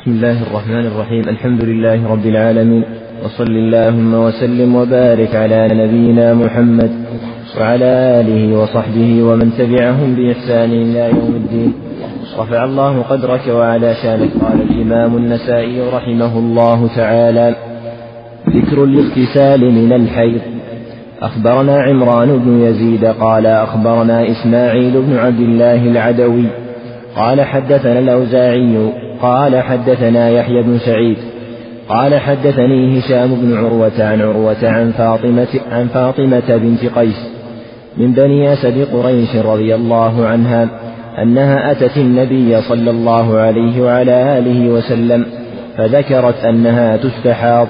بسم الله الرحمن الرحيم. الحمد لله رب العالمين، وصل اللهم وسلم وبارك على نبينا محمد وعلى آله وصحبه ومن تبعهم بإحسان إلى يوم الدين. رفع الله قدرك وعلى شانك. قال الإمام النسائي رحمه الله تعالى: ذكر الاغتسال من الحيض. أخبرنا عمران بن يزيد قال أخبرنا إسماعيل بن عبد الله العدوي قال حدثنا الأوزاعي قال حدثنا يحيى بن سعيد قال حدثني هشام بن عروة عن فاطمة بنت قيس من بني أسد قريش رضي الله عنها أنها أتت النبي صلى الله عليه وعلى آله وسلم فذكرت أنها تستحاض،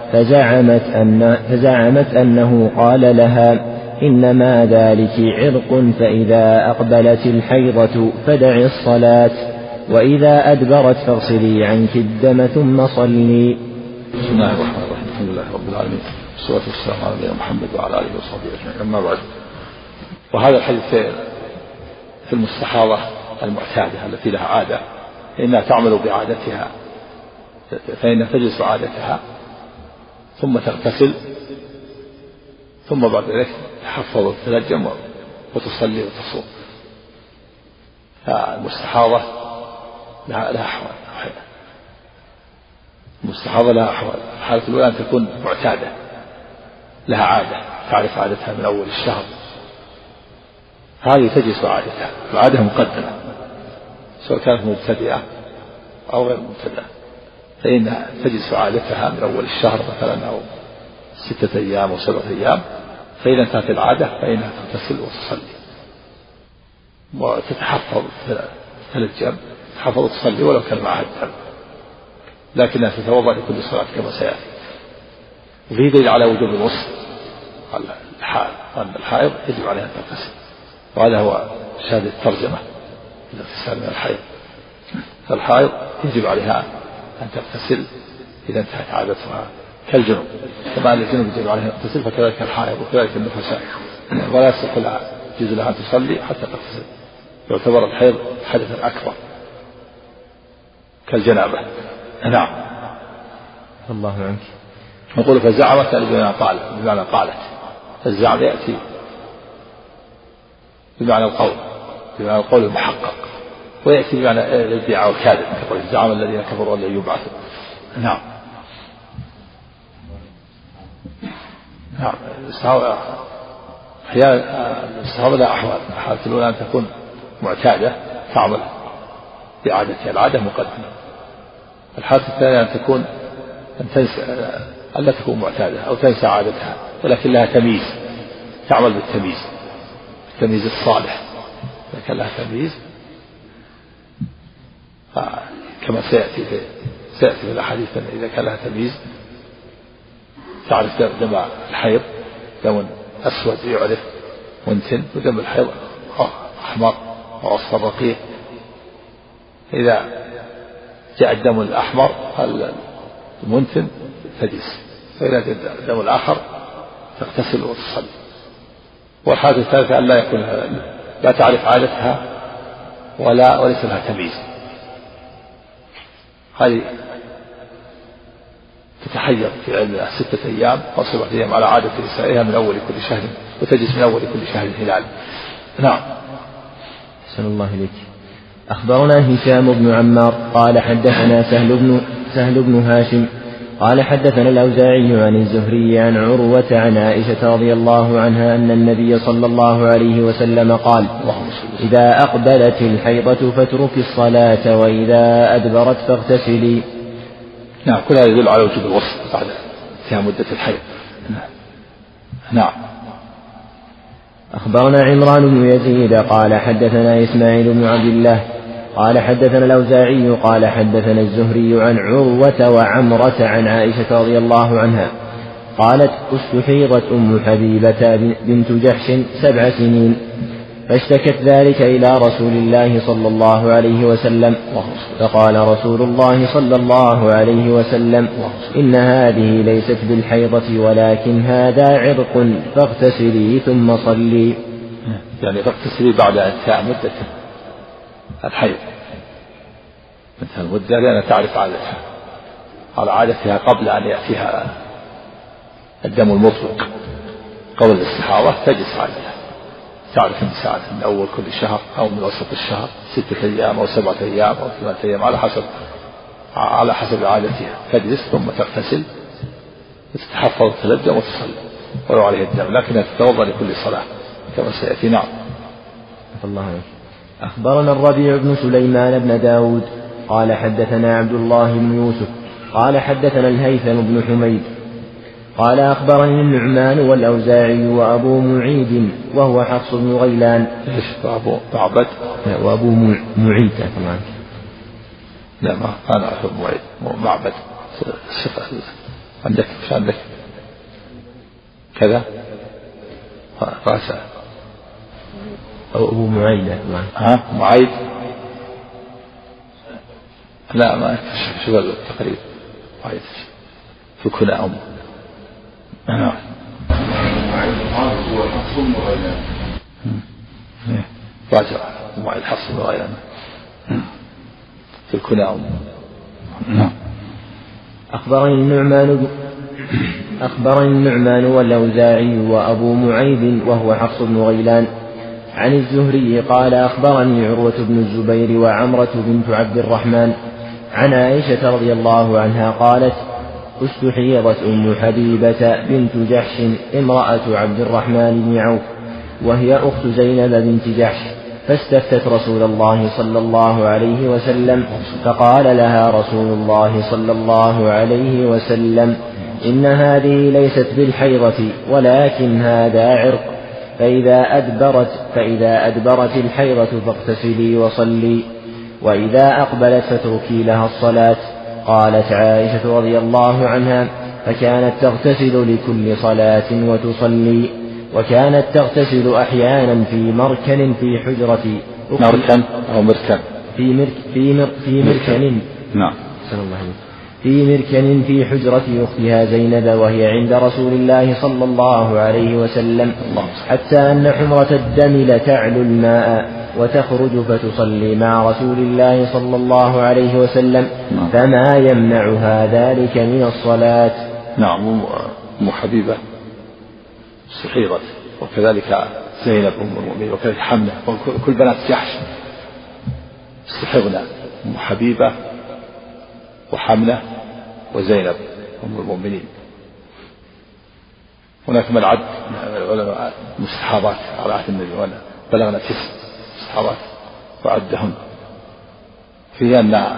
فزعمت أنه قال لها: إنما ذلك عرق، فإذا أقبلت الحيضة فدعي الصلاة، وإذا أدبرت فاغسلي عنك الدم ثم صلي. بسم الله الرحمن الرحيم. الحمد لله رب العالمين، والصلاة والسلام على نبينا محمد وعلى آله وصحبه أجمعين، أما بعد. وهذا الحديث في المستحاضة المعتادة التي لها عادة، إنها تعمل بعادتها، فإنها تجلس عادتها ثم تغتسل، ثم بعد ذلك تحفظ وتتنجم وتصلي وتصوم. المستحاضة لها أحوال. المستحاضة لها أحوال. الحالة الأولى أن تكون معتادة، لها عادة، تعرف عادتها من أول الشهر، هذه تجلس عادتها. العادة مقدمة سواء كانت مبتدئة أو غير مبتدئة، فإنها تجلس عادتها من أول الشهر مثلا، أو 6 أيام أو 7 أيام، فإذا انتهت العادة فإنها تغتسل وتصلي وتتحفظ، تتنجم، تحفظ وتصلي ولو كان معها الدم، لكنها تتوضأ لكل صلاة كما سيأتي. وفيه دليل على وجوب الغسل على الحائض، وأن الحائض يجب عليها أن تغتسل، وهذا هو شاهد الترجمة، الاغتسال من الحيض. فالحائض يجب عليها أن تغتسل إذا انتهت عادتها، كالجنوب، كما أن الجنوب يجب عليها أن تغتسل فكذلك الحائض وكذلك النفساء، ولا يصح لها يجوز لها أن تصلي حتى تغتسل، يعتبر الحيض حدثا أكبر كالجنابة. نعم. الله عنك. نقول فزعمت بمعنى قالت. الزعم يأتي بمعنى القول المحقق، ويأتي بمعنى الادعاء والكاذب، كقول الزعم الذين كفروا لن يبعثوا. نعم. نعم. الاستحاضة لها أحوال. الحالة الأولى أن تكون معتادة، تعمل بعادتها، العادة مقدمة. الحالة الثانية أن تكون لا تكون معتادة أو تنسى عادتها، ولكن لها تمييز، تعمل بالتمييز، التمييز الصالح، لكن لها تمييز كما سيأتي في الأحاديث. إذا كان لها تمييز تعرف دم الحيض دم أسود يعرف منتن، ودم الحيض أحمر وأصفر رقيق. إذا جاء الدم الأحمر المنتن تجلس، فإذا جاء الدم الآخر تغتسل وتصلي. والحالة الثالثة أن لا تعرف عادتها وليس لها تمييز، هذه تتحير في علمها 6 أيام أو 7 أيام على عادة نسائها من أول كل شهر، وتجلس من أول كل شهر هلال. نعم. أحسن الله إليك. أخبرنا هشام بن عمار قال حدثنا سهل بن هاشم قال حدثنا الأوزاعي عن الزهري عن عروة عن عائشة رضي الله عنها أن النبي صلى الله عليه وسلم قال: إذا أقبلت الحيضة فاترك الصلاة، وإذا أدبرت فاغتسلي. نعم. كل هذا يدل على وجوب الغسل بعد انتهاء مدة الحيض. نعم. أخبرنا عمران بن يزيد قال حدثنا إسماعيل بن عبد الله قال حدثنا الأوزاعي قال حدثنا الزهري عن عروة وعمرة عن عائشة رضي الله عنها قالت: استحيضت أم حبيبة بنت جحش 7 سنين، فاشتكت ذلك إلى رسول الله صلى الله عليه وسلم، فقال رسول الله صلى الله عليه وسلم: إن هذه ليست بالحيضة، ولكن هذا عرق، فاغتسلي ثم صلي. يعني تغتسلي بعد انتهاء مدة الحيض، مثل المدة لأنها تعرف عادتها على عادتها قبل أن يأتيها الدم المطلق. قبل الاستحاضة تجلس عادتها، تعرف من ساعة من أول كل شهر أو من وسط الشهر 6 أيام أو 7 أيام أو 8 أيام على حسب عادتها. تجلس ثم تغتسل وتتحفظ وتتلجم وتصلي ولو عليه الدم، لكنها تتوضأ لكل صلاة كما سيأتي. نعم. الله عليك. أخبرنا الربيع بن سليمان بن داود قال حدثنا عبد الله بن يوسف قال حدثنا الهيثم بن حميد قال أخبرني النعمان والأوزاعي وأبو معيد وهو حفص بن غيلان. وأبو معبد وأبو معيد طبعا. لا ما أنا أعرف أبو معبد. عندك مش عندك كذا راسع أو أبو معيد. معيد لا ما شو التقريب معيد في كل أم. نعم. هو حفص بن غيلان. راجع معيد حفص بن غيلان في الكنى. نعم. أخبرني النعمان والأوزاعي وأبو معيد وهو حفص بن غيلان عن الزهري قال أخبرني عروة بن الزبير وعمرة بنت عبد الرحمن عن عائشة رضي الله عنها قالت استحيضت أم حبيبة بنت جحش امرأة عبد الرحمن بن عوف وهي أخت زينب بنت جحش، فاستفتت رسول الله صلى الله عليه وسلم فقال لها رسول الله صلى الله عليه وسلم إن هذه ليست بالحيضة ولكن هذا عرق، فإذا أدبرت الحيضة فاغتسلي وصلي، وإذا أقبلت فتركي لها الصلاة. قالت عائشة رضي الله عنها فكانت تغتسل لكل صلاة وتصلي، وكانت تغتسل أحيانا في مركن في حجرة مركن أو مركن في مركن نعم في مركن في حجرة أختها زينب وهي عند رسول الله صلى الله عليه وسلم، حتى أن حمرة الدم لتعلو الماء وتخرج فتصلي مع رسول الله صلى الله عليه وسلم، فما يمنعها ذلك من الصلاة. نعم. أم حبيبة استحيضت، وكذلك زينب أم المؤمنين، وكذلك حملة، وكل بنات جحش استحضنا، أم حبيبة وحملة وزينب أم المؤمنين. هناك من عد العلماء مستحاضات على عهد النبي بلغنا 9 مستحاضات وعدهن، فيها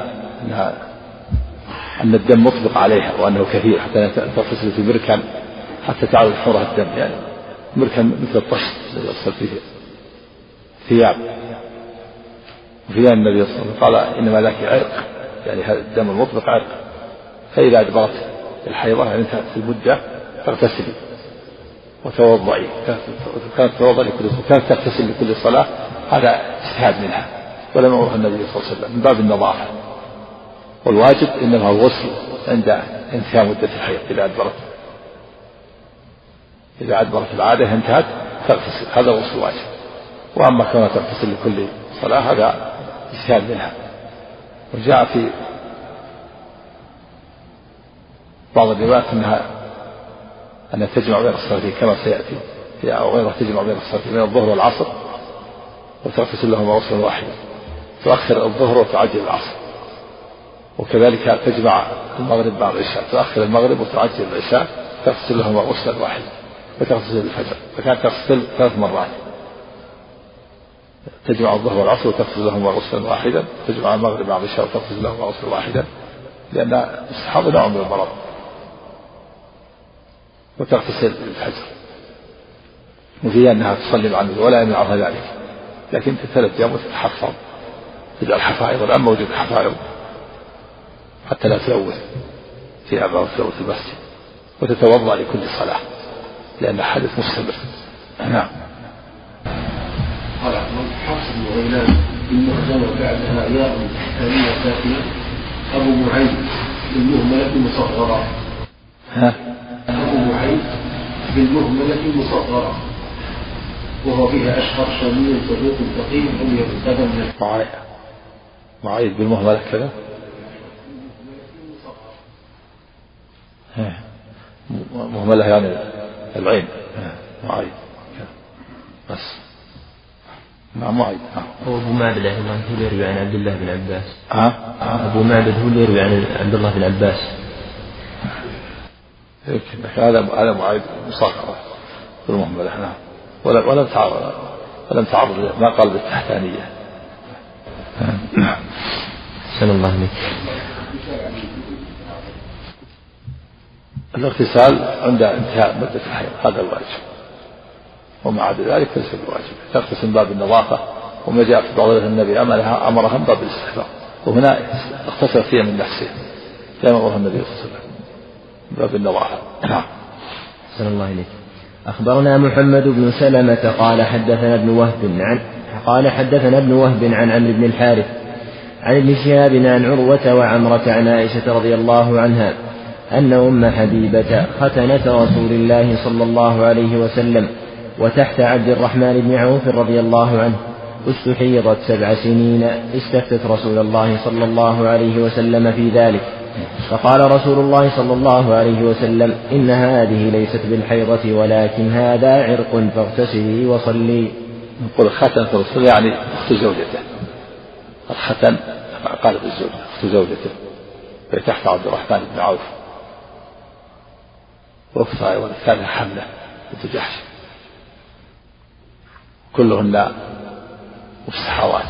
أن الدم مطلق عليها وأنه كثير حتى تغتسل في مركن حتى تعرض حمرة الدم، يعني مركن مثل الطشت الذي يغسل فيه ثياب. وفيها النبي صلى الله عليه وسلم قال إنما ذاك عرق، يعني هذا الدم المطلق عرق، فإذا أدبرت الحيضة يعني انتهت المدة فاغتسلي وتوضئي. كانت تغتسل لكل صلاة، هذا اجتهاد منها ولم يعرف النبي صلى الله عليه وسلم من باب النظافة، والواجب إنما هو الغسل عند انتهاء مدة الحيض. إذا أدبرت العادة انتهت تغتسل، هذا غسل واجب. وأما كونها تغتسل لكل صلاة هذا اجتهاد منها. وجاء في بعض الروايات أنها تجمع بين الصلاتين كما سيأتي، أو غيرها تجمع بين الصلاتين من الظهر والعصر وتغتسل لهما غسلا واحدا، تؤخر الظهر وتعجل العصر. وكذلك تجمع المغرب مع العشاء، تؤخر المغرب وتعجل العشاء، تغتسل لهما غسلا واحدا، وتغتسل الفجر. فكانت تغتسل 3 مرات، تجمع الظهر والعصر وتغتسل لهما غسلا واحدا، تجمع المغرب مع العشاء وتغتسل لهما غسلا واحدا، لأن الصحابة نوع من المرض، وتغتسل الفجر. وفيها أنها تصلي مع النبي ولا يمنعها ذلك، لكن تتلجم وتتحفظ، تجعل حفائظ، الآن موجود حفائظ حتى لا تلوث ثيابها وتلوث المسجد، وتتوضأ لكل صلاة لأن حدث مستمر. نعم. قال حفص بن غيلان بالمعجم بعدها ياء ثانية ساكنة أبو معيد بالمهملة مصغرة. أبو معيد بالمهملة مصغرة، وهو بها أشهر شامي صدوق فقيه لم يقتدم من معيد بالمهملة كذا. مهملة يعني العين معيد بس. نعم معيد. هو أبو معبد هو اللي يروي عن عبد الله بن عباس. أبو معبد هو اللي يروي عن عبد الله بن عباس. هذا معيد مصغرة بالمهملة. نعم. ولم تعرض ما قال بالتحتانية. أحسن الله عليك. الاغتسال عند انتهاء مدة الحيض هذا الواجب، وما عدا ذلك ليس الواجب. تغتسل من باب النظافة، وما جاء في بعض النبي أمرها من باب الاستحباب، وهنا اغتسل فيها من نفسه كما أمره النبي صلى الله عليه وسلم من باب النظافة. نعم. أحسن الله عليك. أخبرنا محمد بن سلمة قال حدثنا ابن وهب عن عمرو بن الحارث عن ابن شهاب عن عروة وعمرة عن عائشة رضي الله عنها أن أم حبيبة ختنة رسول الله صلى الله عليه وسلم وتحت عبد الرحمن بن عوف رضي الله عنه استحيضت 7 سنين استفتت رسول الله صلى الله عليه وسلم في ذلك فقال رسول الله صلى الله عليه وسلم إن هذه ليست بالحيضة ولكن هذا عرق فاغتسلي وصلي. نقول ختنة الرسول يعني أخت زوجته، الختن قال بالزوجة أخت زوجته تحت عبد الرحمن بن عوف، وأختها أيضا كانت حملة بنت جحش، كلهن مستحاوات.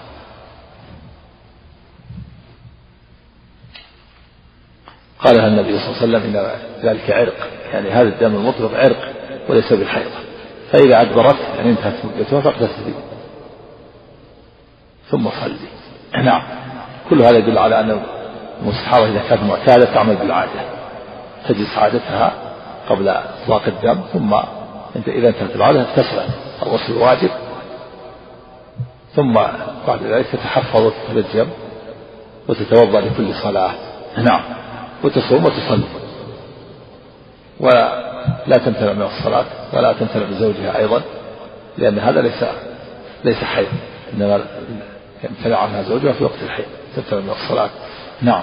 قال لها النبي صلى الله عليه وسلم إن ذلك عرق، يعني هذا الدم المطلق عرق وليس بالحيضة، فإذا أدبرت يعني انتهت مدتها فاغتسلي ثم صلي. نعم. كل هذا يدل على أن المستحاضة إذا كانت معتادة تعمل بالعادة تجلس عادتها قبل إطلاق الدم، ثم إذا انتهت العادة اغتسلت الغسل الواجب، ثم بعد ذلك تتحفظ وتتلجم وتتوضأ لكل صلاة. نعم. وتصوم وتصلي ولا تمتنع من الصلاة ولا تمتنع من زوجها أيضا، لأن هذا ليس حيض، إنما يمتنع عنها زوجها في وقت الحيض تمتنع من الصلاة. نعم.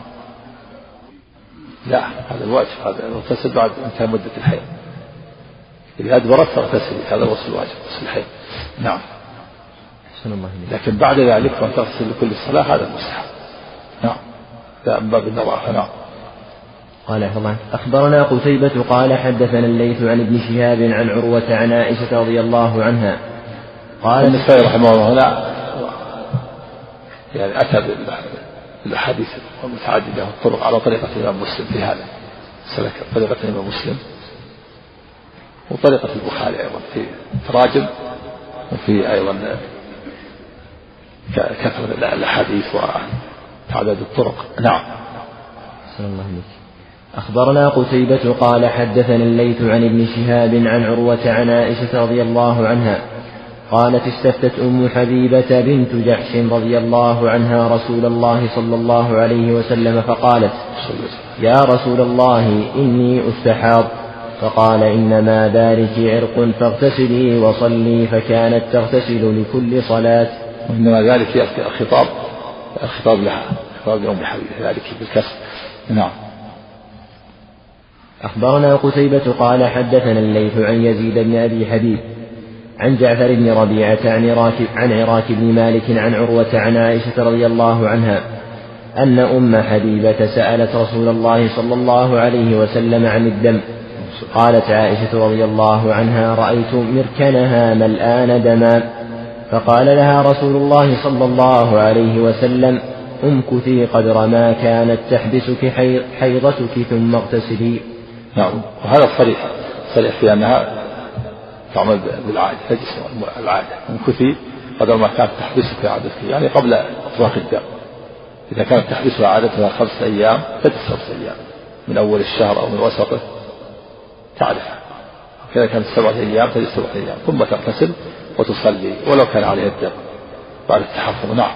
لا هذا الواجب، هذا يغتسل بعد انتهاء مدة الحيض، إذا أدبرت فاغتسلي، هذا هو الواجب غسل الحيض. نعم. لكن بعد ذلك وأن تغتسل لكل صلاة هذا مستحب. نعم. لا من باب النظافة. نعم. قال أخبرنا قتيبة قال حدثنا الليث عن ابن شهاب عن عروة عن عائشة رضي الله عنها قال النسائي رحمه الله لا يعني أتى بالأحاديث المتعددة والطرق على طريقة الإمام مسلم في هذا، سلك طريقة الإمام مسلم وطريقة البخاري أيضا في تراجم، وفي أيضا كثرة الأحاديث وتعدد الطرق. نعم. صلى الله عليه وسلم. أخبرنا قتيبة قال حدثنا الليث عن ابن شهاب عن عروة عن عائشة رضي الله عنها قالت استفتت أم حبيبة بنت جحش رضي الله عنها رسول الله صلى الله عليه وسلم فقالت يا رسول الله إني أستحاض، فقال إنما ذلك عرق فاغتسلي وصلي، فكانت تغتسل لكل صلاة. وإنما ذلك الخطاب لها، خطاب لأم حبيبة ذلك بالكسر. نعم. أخبرنا قتيبة قال حدثنا الليث عن يزيد بن أبي حبيب عن جعفر بن ربيعة عن عراك بن مالك عن عروة عن عائشة رضي الله عنها أن أم حبيبة سألت رسول الله صلى الله عليه وسلم عن الدم، قالت عائشة رضي الله عنها رأيت مركنها ملآن دما، فقال لها رسول الله صلى الله عليه وسلم امكثي قدر ما كانت تحبسك حيضتك ثم اغتسلي. نعم. وهذا صريح في أنها تعمل بالعادة، تجلس العادة، امكثي قدر ما كانت تحبسك عادتك، يعني قبل إطلاق الدم. إذا كانت تحبسها عادتها 5 أيام تجلس 5 أيام من أول الشهر أو من وسطه تعرفها، كذا كانت 7 أيام تجلس 7 أيام ثم تغتسل وتصلي ولو كان عليها الدم بعد التحفظ. نعم.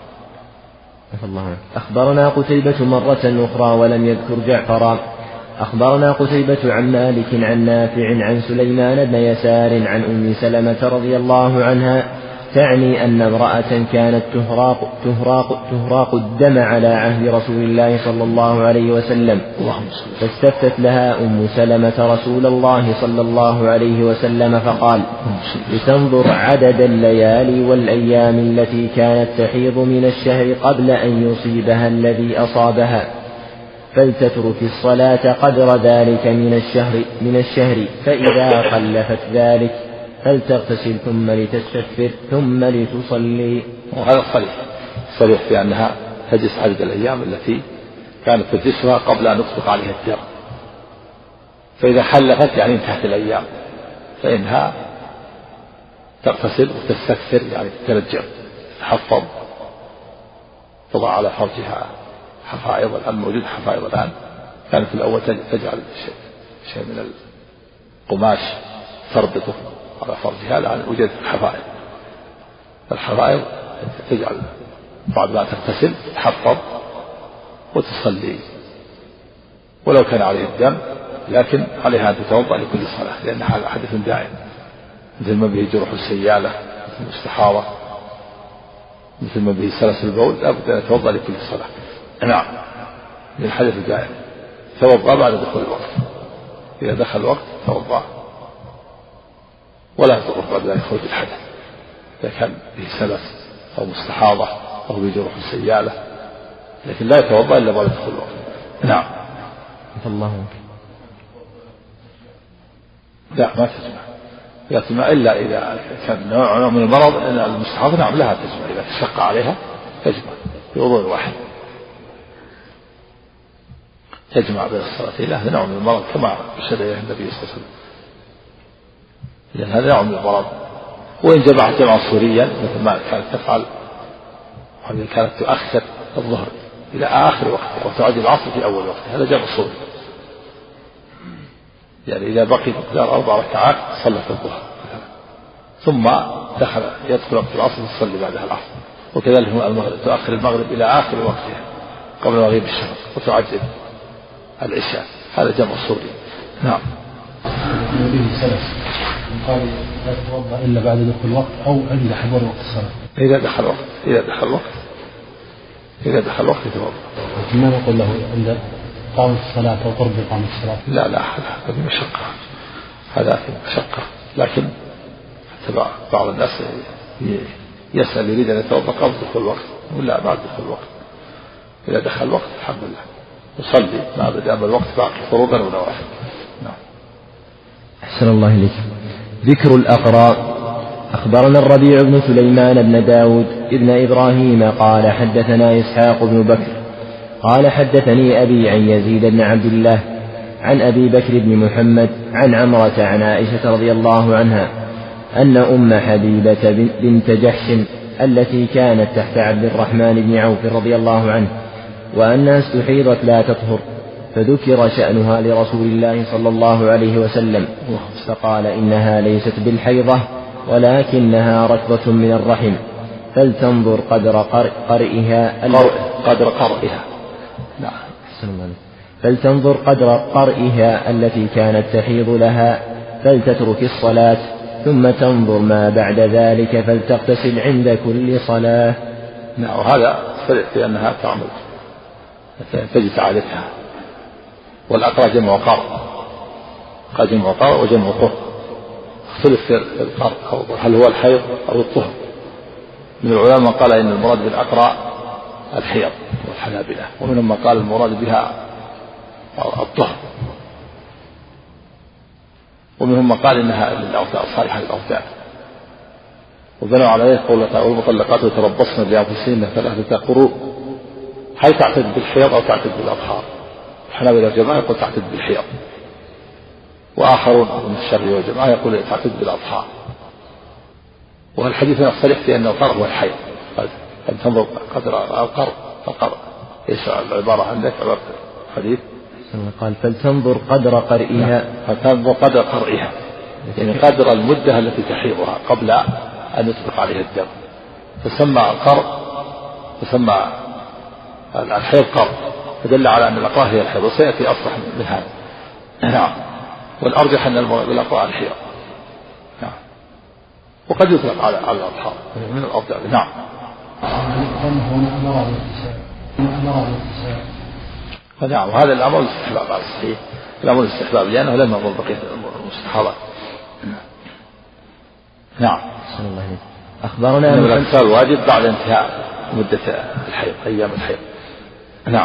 أخبرنا قتيبة مرة أخرى ولم يذكر جعفرا. أخبرنا قتيبة عن مالك عن نافع عن سليمان بن يسار عن أم سلمة رضي الله عنها تعني أن امرأة كانت تهراق الدم على عهد رسول الله صلى الله عليه وسلم، فاستفتت لها أم سلمة رسول الله صلى الله عليه وسلم فقال: لتنظر عدد الليالي والأيام التي كانت تحيض من الشهر قبل أن يصيبها الذي أصابها، فلتترك الصلاة قدر ذلك من الشهر، فإذا خلفت ذلك فلتغتسل ثم لتستغفر ثم لتصلي. وهذا صريح في أنها تجلس عدد الأيام التي كانت تجلسها قبل أن يطلق عليها الدم، فإذا خلفت يعني انتهت الأيام فإنها تغتسل وتستغفر يعني تتنجم تحفظ، تضع على فرجها حفائظ. الآن موجود حفائظ الآن، كانت في الأول تجعل شيء من القماش تربطه على فرجها، الآن وجدت الحفائظ تجعل بعد ما تغتسل تحفظ وتصلي ولو كان عليه الدم، لكن عليها أن تتوضأ لكل صلاة، لأن هذا حدث دائم مثل ما به جرح السيالة، مثل الاستحاضة، مثل ما به سلس البول، لابد أن يتوضأ لكل صلاة. نعم، من الحدث الدائم توضأ بعد دخول الوقت، إذا دخل الوقت توضأ ولا يضر بعد ذلك خروج الحدث، إذا كان به سلس أو مستحاضة أو به جرح السيالة، لكن لا يتوضأ إلا بعد دخول الوقت. نعم. الله. لا ما تجمع إلا إذا كان نوع من المرض المستحاضة، نعم لها تجمع، إذا تشق عليها تجمع بوضوء واحد، تجمع بين الصلاتين، لا هذا نوع من المرض كما أرشد إليه النبي صلى الله عليه وسلم، لأن هذا نوع من المرض. وإن جمعت جمعا صوريا مثل ما كانت تفعل، وهذه كانت تؤخر الظهر إلى آخر وقتها وتعجل العصر في أول وقتها، هذا جمع صوري، يعني إذا بقي مقدار 4 ركعات صلت الظهر ثم يدخل وقت العصر تصلي بعدها العصر، وكذلك المغرب تؤخر المغرب إلى آخر وقتها قبل مغيب الشمس وتعجل العشاء، هذا جمع صوري. نعم. به سلف قال لا تتوضأ إلا بعد دخول الوقت أو عند حضور وقت الصلاة. إذا دخل الوقت يتوضأ. ما نقول له عند قام الصلاة أو قرب قام الصلاة؟ لا هذا مشقة، هذا في مشقة، لكن بعض الناس يسأل يريد أن يتوضأ قبل دخول الوقت ولا بعد دخول الوقت. إذا دخل الوقت الحمد لله يصلي ما دام الوقت باقي فروضا ونوافل. نعم. أحسن الله إليك. ذكر الأقراء. أخبرنا الربيع بن سليمان بن داود ابن إبراهيم قال حدثنا إسحاق بن بكر قال حدثني أبي عن يزيد بن عبد الله عن أبي بكر بن محمد عن عمرة عن عائشة رضي الله عنها أن أم حبيبة بنت جحش التي كانت تحت عبد الرحمن بن عوف رضي الله عنه وأنها استحيضت لا تطهر، فذكر شأنها لرسول الله صلى الله عليه وسلم فقال إنها ليست بالحيضة ولكنها ركضة من الرحم، فلتنظر قدر قرئها فلتنظر قدر قرئها التي كانت تحيض لها، فلتترك الصلاة ثم تنظر ما بعد ذلك فلتغتسل عند كل صلاة. نعم. وهذا صريح في أنها تعمل تجد عادتها، والأقرأ جمع قرء، قال جمع قرء وجمع طهر، اختلف في القرء هل هو الحيض أو الطهر. من العلماء قال إن المراد بالأقرأ الحيض والحنابلة، ومنهم من قال المراد بها الطهر، ومنهم من قال إنها للأوثان صالحة للأوثان، وبنوا على ذلك قولة والمطلقات يتربصن بأنفسهن 3 قروء، هل تعتد بالحيض أو تعتد بالأطهار؟ الحنابلة والجماعة يقول تعتد بالحيض، وآخرون من الشافعية والجماعة يقول تعتد بالأطهار. والحديث يصرح في أن القرء هو الحيض، أن تنظر قدر القرء ايش العبارة عندك عبارة الحديث؟ قال فلتنظر قدر قرئها، فتنظر قدر قرئها يعني قدر المدة التي تحيضها قبل أن يطلق عليها الدم، فسمى القرء وسمى الحيض قرء، فدل على أن الأقراء هي الحيض، وسيأتي أصلح من هذا. نعم. والأرجح أن الأقراء الحيض. نعم. وقد يطلق على الأطهار من الأفضل. نعم. نعم. وهذا الأمر الاستحباب على الصحيح، الأمر الاستحباب لأنه لم يضر بقية المستحاضات. نعم. أخبرنا أن الاغتسال واجب بعد انتهاء مدة الحيض، أيام الحيض. نعم.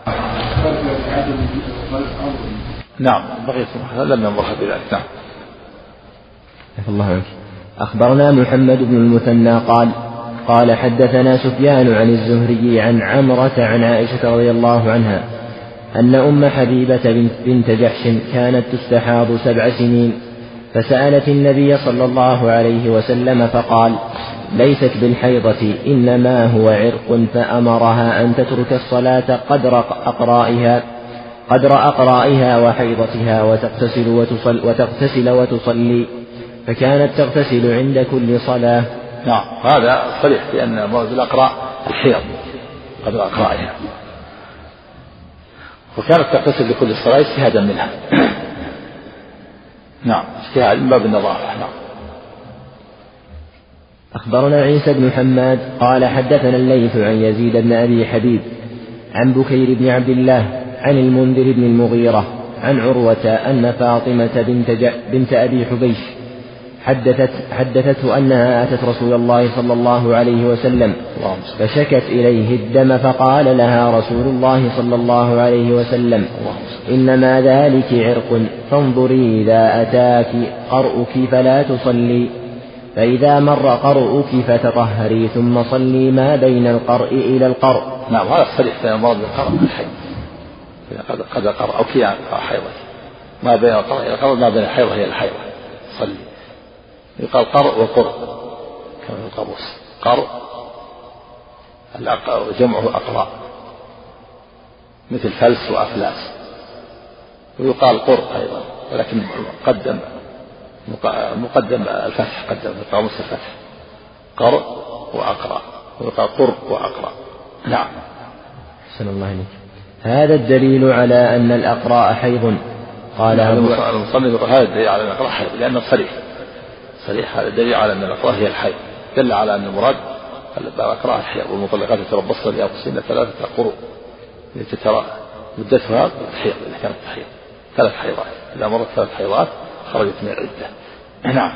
نعم. بقية لم يمرها بذلك. نعم. الله عنك. أخبرنا محمد بن المثنى قال حدثنا سفيان عن الزهري عن عمرة عن عائشة رضي الله عنها أن أم حبيبة بنت جحش كانت تستحاض 7 سنين، فسألت النبي صلى الله عليه وسلم فقال: ليست بالحيضة إنما هو عرق، فأمرها أن تترك الصلاة قدر أقرائها وحيضتها وتغتسل وتصلي، فكانت تغتسل عند كل صلاة. نعم. هذا صريح بأن مرض الأقراء الحيض قدر أقرائها، وكانت تغتسل لكل صلاة اجتهادا منها. نعم. اجتهاد من باب النظافة. نعم. أخبرنا عيسى بن حماد قال حدثنا الليث عن يزيد بن أبي حبيب عن بكير بن عبد الله عن المنذر بن المغيرة عن عروة أن فاطمة بنت أبي حبيش حدثته أنها أتت رسول الله صلى الله عليه وسلم فشكت إليه الدم، فقال لها رسول الله صلى الله عليه وسلم: إنما ذلك عرق، فانظري إذا أتاك قرؤك فلا تصلي، فإذا مر قرؤك فتطهري ثم صلي ما بين القرء إلى القرء. نعم. هذا صريح في مرض القرء الحيض، قد قرؤك يعني حيضة، ما بين القرء إلى القرء، ما بين الحيضة هي الحيضة، صلي. يقال قرء وقرء كما في القاموس. قرء جمعه أقراء مثل فلس وأفلاس، ويقال قرء أيضا، ولكن مقدم الفتح، قدم في القاموس الفتح، قرء وأقراء، ويقال قرء وأقراء. نعم. أحسن الله إليك. هذا الدليل على أن الأقراء حيض. قال المصنف يقول هذا الدليل على أن الأقراء حيض لأنه صريح، هذا الدليل على أن الأقراء هي الحيض، دل على أن المراد الأقراء الحيض، والمطلقات يتربصن بأنفسهن 3 قروء لتترى مدتها الحيض إذا كانت حيض 3 حيضات، إذا مرت 3 حيضات خرجت من العدة. نعم.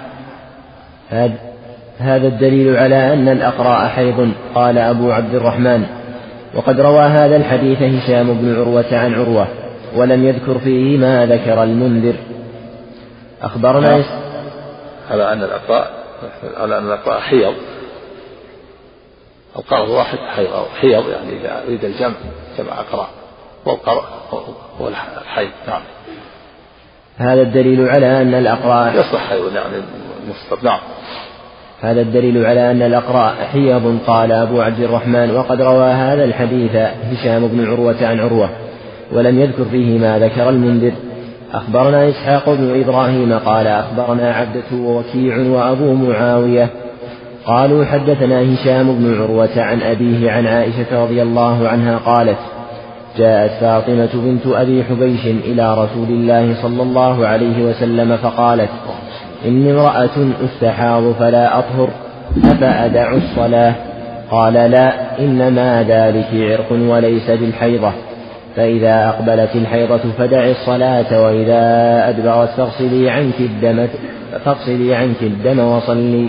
هذا الدليل على أن الأقراء حيض. قال أبو عبد الرحمن: وقد روى هذا الحديث هشام بن عروة عن عروة، ولم يذكر فيه ما ذكر المنذر. أخبرنا على أن الأقراء حيض، القرء واحد حيض يعني إذا يريد الجمع جمع أقراء، والقرء هو الحيض. نعم. هذا الدليل على أن الأقراء يصح حيض يعني مصطلح. نعم. هذا الدليل على أن الأقراء حيض. قال أبو عبد الرحمن: وقد روى هذا الحديث هشام بن عروة عن عروة، ولم يذكر فيه ما ذكر المنذر. أخبرنا إسحاق بن إبراهيم قال أخبرنا عبدة ووكيع وأبو معاوية قالوا حدثنا هشام بن عروة عن أبيه عن عائشة رضي الله عنها قالت: جاءت فاطمة بنت أبي حبيش إلى رسول الله صلى الله عليه وسلم فقالت: إني امرأة أستحاض فلا أطهر، أفأدع الصلاة؟ قال: لا، إنما ذلك عرق وليس بالحيضة، فإذا أقبلت الحيضة فدعي الصلاة، وإذا أدبرت فاغسلي عنك الدم وصلي.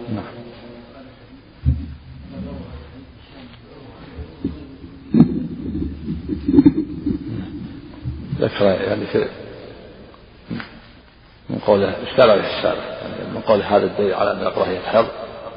ذكر يعني من قوله اشترى الشارع، يعني من قول هذا الدليل على أن الأقراء هي الحيض.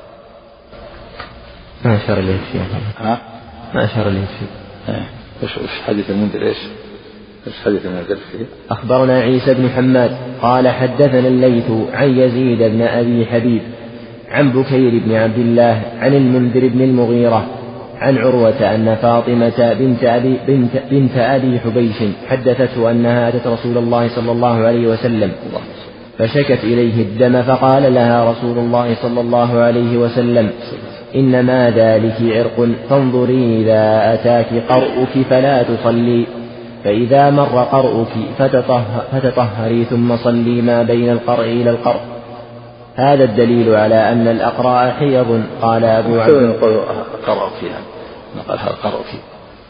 ما أشار إليه شيء. ما أشار إليه شيء. إيش حديث المنذر؟ إيش حديث المنذر فيه؟ أخبرنا عيسى بن حماد قال حدثنا الليث عن يزيد بن أبي حبيب عن بكير بن عبد الله عن المنذر بن المغيرة عن عروة أن فاطمة بنت أبي حبيش حدثته أنها أتت رسول الله صلى الله عليه وسلم فشكت إليه الدم، فقال لها رسول الله صلى الله عليه وسلم: إنما ذلك عرق، فانظري إذا أتاك قرؤك فلا تصلي، فإذا مر قرؤك فتطهري ثم صلي ما بين القرء إلى القرء. هذا الدليل على أن الأقراء حيض. قال أبو عبد الله قرأوا فيها، قال هذا قرأوا فيه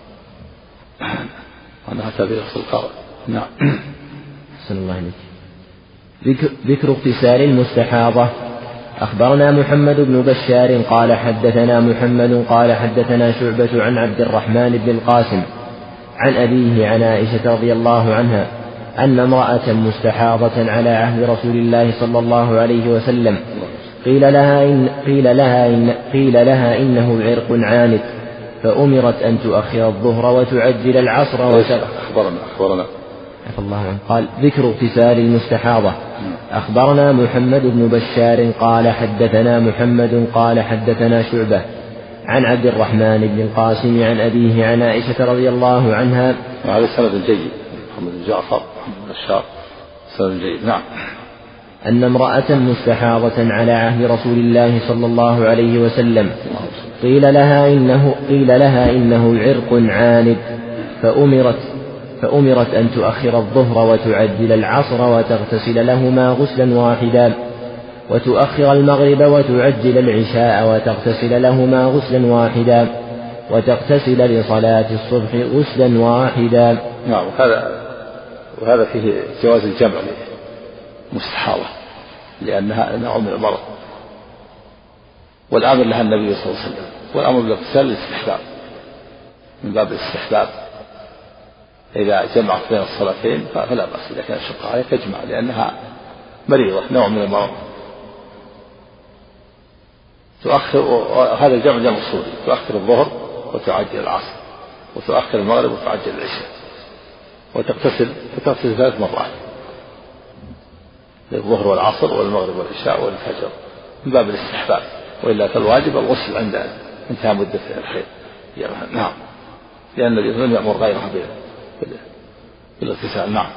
أنها تبيع في القرأ. نعم. أحسن الله عليك. ذكر اغتسال المستحاضة. أخبرنا محمد بن بشار قال حدثنا محمد قال حدثنا شعبة عن عبد الرحمن بن القاسم عن أبيه عن عائشة رضي الله عنها أن امرأة مستحاضة على عهد رسول الله صلى الله عليه وسلم قيل لها إنه عرق عاند فأمرت أن تؤخر الظهر وتعجل العصر أخبرنا الله عنه. قال ذكر اغتسال المستحاضة. أخبرنا محمد بن بشار قال حدثنا محمد قال حدثنا شعبة عن عبد الرحمن بن القاسم عن أبيه عن عائشة رضي الله عنها. هذا سند جيد. محمد بن جعفر بن بشار سند جيد. نعم. أن امرأة مستحاضة على عهد رسول الله صلى الله عليه وسلم قيل لها إنه عرق عاند فأمرت أن تؤخر الظهر وتعجل العصر وتغتسل لهما غسلا واحدا وتؤخر المغرب وتعجل العشاء وتغتسل لهما غسلا واحدا وتغتسل لصلاة الصبح غسلا واحدا. نعم. وهذا فيه جواز الجمع مستحاضة لأنها نوع من المرض، والأمر لها النبي صلى الله عليه وسلم، والأمر بالاغتسال للاستحباب من باب الاستحباب. إذا جمعت بين الصلاتين فلا بأس، إذا كان شق عليها تجمع لأنها مريضة نوع من المرض. تؤخر، هذا الجمع جمع صوري، تؤخر الظهر وتعجل العصر وتؤخر المغرب وتعجل العشاء وتغتسل 3 مرات للظهر والعصر والمغرب والعشاء والفجر من باب الاستحباب، وإلا فالواجب الغسل عند انتهاء مدة الحيض. نعم. لأن النبي لم يأمر غيرها بالاغتسال. نعم.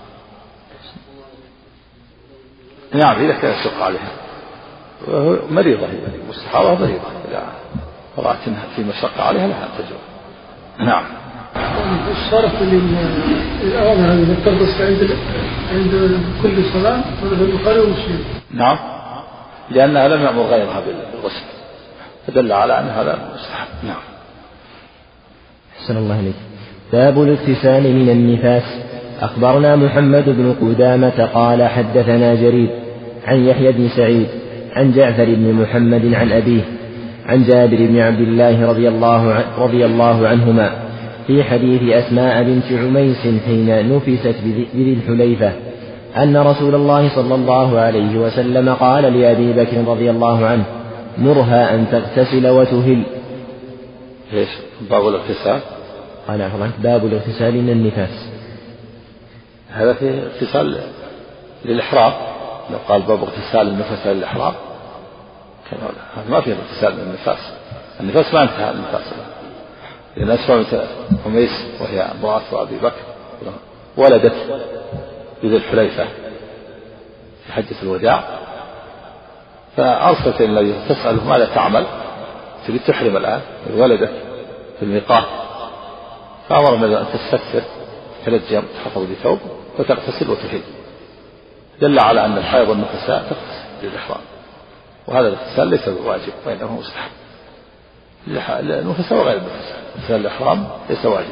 نعم. إذا كان يشق عليها مريضة، هي مستحاضة مريضة، إذا رأت أنها في مشقة عليها لها تجربة. نعم. الشرط للأوامر هذه ترقص عند كل صلاة في البخاري ومسلم. نعم. لأنها لم يأمر غيرها بالغسل فدل على أن هذا مستحب. نعم. أحسن الله عليك. باب الاغتسال من النفاس. أخبرنا محمد بن قدامة قال حدثنا جرير عن يحيى بن سعيد عن جعفر بن محمد عن أبيه عن جابر بن عبد الله رضي الله عنهما في حديث أسماء بنت عميس حين نفست بذي الحليفة أن رسول الله صلى الله عليه وسلم قال لأبي بكر رضي الله عنه مرها أن تغتسل وتهل. ايش باب الاغتسال؟ قال عفوا باب الاغتسال من النفاس. هذا فيه اغتسال للإحرام. لو قال باب اغتسال النفاس للإحرام ما فيه اغتسال من النفاس. النفاس ما انتهى النفاس. لأن أسماء بنت عميس وهي امرأة أبي بكر ولدت بذي الحليفة في حجة الوداع، فأرسلت إلى النبي تسأله ماذا تعمل؟ تريد تحرم الآن، ولدت في الميقات، فأمر النبي أن تستكثر تلجم تحفظ بثوب وتغتسل وتهل. دل على أن الحيض والنفساء تغتسل للإحرام، وهذا الاغتسال ليس بواجب وإنه مستحب. النفساء وغير النفساء اغتسال الإحرام ليس واجب.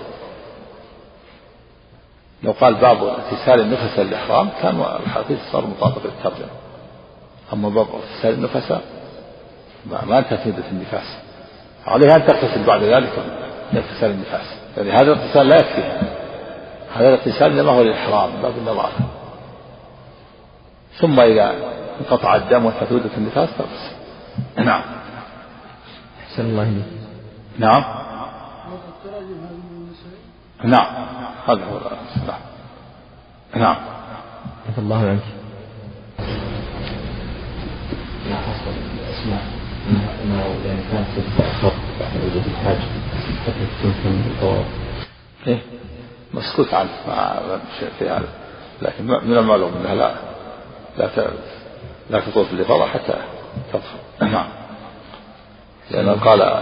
لو قال باب اغتسال النفس للإحرام كان الحديث صار مطابق للترجمة. أما باب اغتسال النفساء ما انتهت مدة النفاس، عليها أن تغتسل بعد ذلك من اغتسال النفاس، يعني هذا الاغتسال لا يكفي. هذا الاغتسال إنما هو للإحرام باب النظافة، ثم إذا انقطع الدم وانتهت مدة النفاس تغتسل. نعم. أحسن الله عليك. نعم. نعم. هذا هو الصلاة. نعم. عفى الله عنك. ما حصل الأسماء إنه يعني كانت تتأخر بعد وجود الحاج حتى تمكن الطواف. إيه مسكوت عنه ما شيء في هذا، لكن من المعلوم أنها لا تطوف بالإفاضة حتى تطهر. نعم. لأنه قال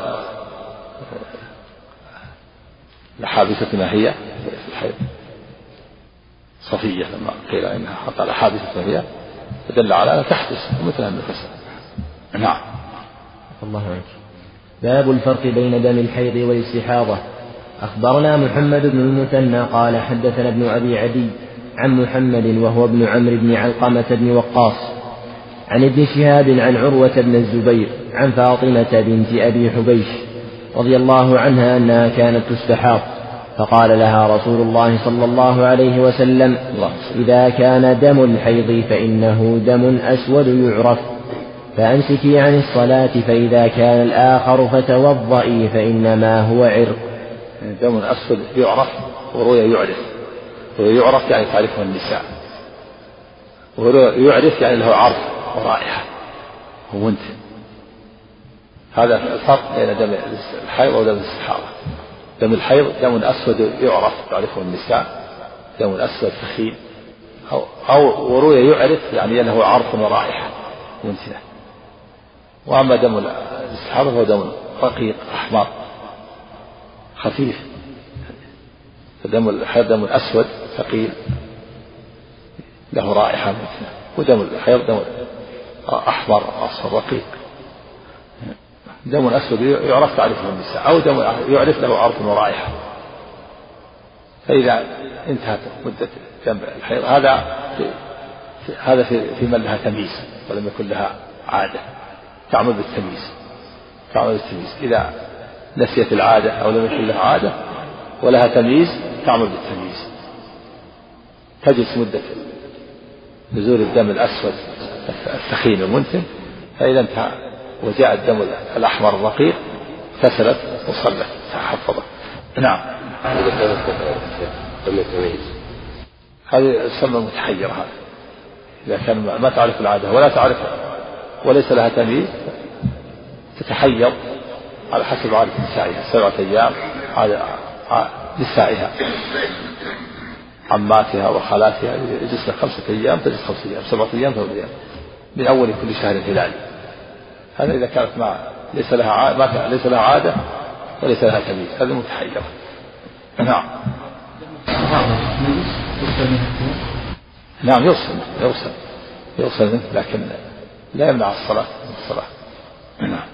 لحابستنا هي في الحيض صفية لما قيل إنها قال حابستنا هي فدل على أنها تحدث مثل النفس. نعم. الله عنك. باب الفرق بين دم الحيض والاستحاضة. أخبرنا محمد بن المثنى قال حدثنا ابن أبي عدي عن محمد وهو ابن عمرو بن علقمة بن وقاص عن ابن شهاب عن عروة بن الزبير عن فاطمة بنت أبي حبيش رضي الله عنها أنها كانت تستحاض فقال لها رسول الله صلى الله عليه وسلم: إذا كان دم الحيض فإنه دم أسود يعرف فأمسكي عن الصلاة، فإذا كان الآخر فتوضئي فإنما هو عرق. دم أسود يعرف ورؤيا يعرف. ويعرف يعني تعرفه النساء، ويعرف يعني له عرف ورائحة ومنتن. هذا الفرق بين دم الحيض ودم الاستحاضة. دم الحيض دم أسود يعرف تعرفه النساء، دم أسود ثخين أو ورؤيا يعرف يعني له عرف ورائحة منتنة. وأما دم الاستحاضة فهو دم رقيق أحمر خفيف. فدم الحيض دم أسود ثقيل له رائحة منتنة، ودم الحيض دم أحمر أصفر رقيق. دم أسود يعرف تعرفه النساء، أو دم يعرف له عرف ورائحة. فإذا انتهت مدة دم الحيض هذا في من لها تمييز ولم يكن لها عادة تعمل بالتمييز. إذا نسيت العادة أو لم يكن لها عادة ولها تمييز تعمل بالتمييز، تجلس مدة نزول الدم الأسود الثخين المنتن، فإذا انتهى وجاء الدم الأحمر الرقيق اغتسلت وصلت حفظت. نعم. إذا كانت دم التمييز هذه تسمى متحيرة. هذا إذا كان ما تعرف العادة ولا تعرف وليس لها تمييز تتحير على حسب عادة نسائها 7 أيام نسائها عماتها وخالاتها يجلسن 5 أيام تجلس 5 أيام 7 أيام 8 أيام من أول كل شهر هلالي. هذا إذا كانت ليس لها عادة وليس لها تمييز، هذا متحيرة. نعم. نعم يوصل منه لكن لا يمنع الصلاة. نعم.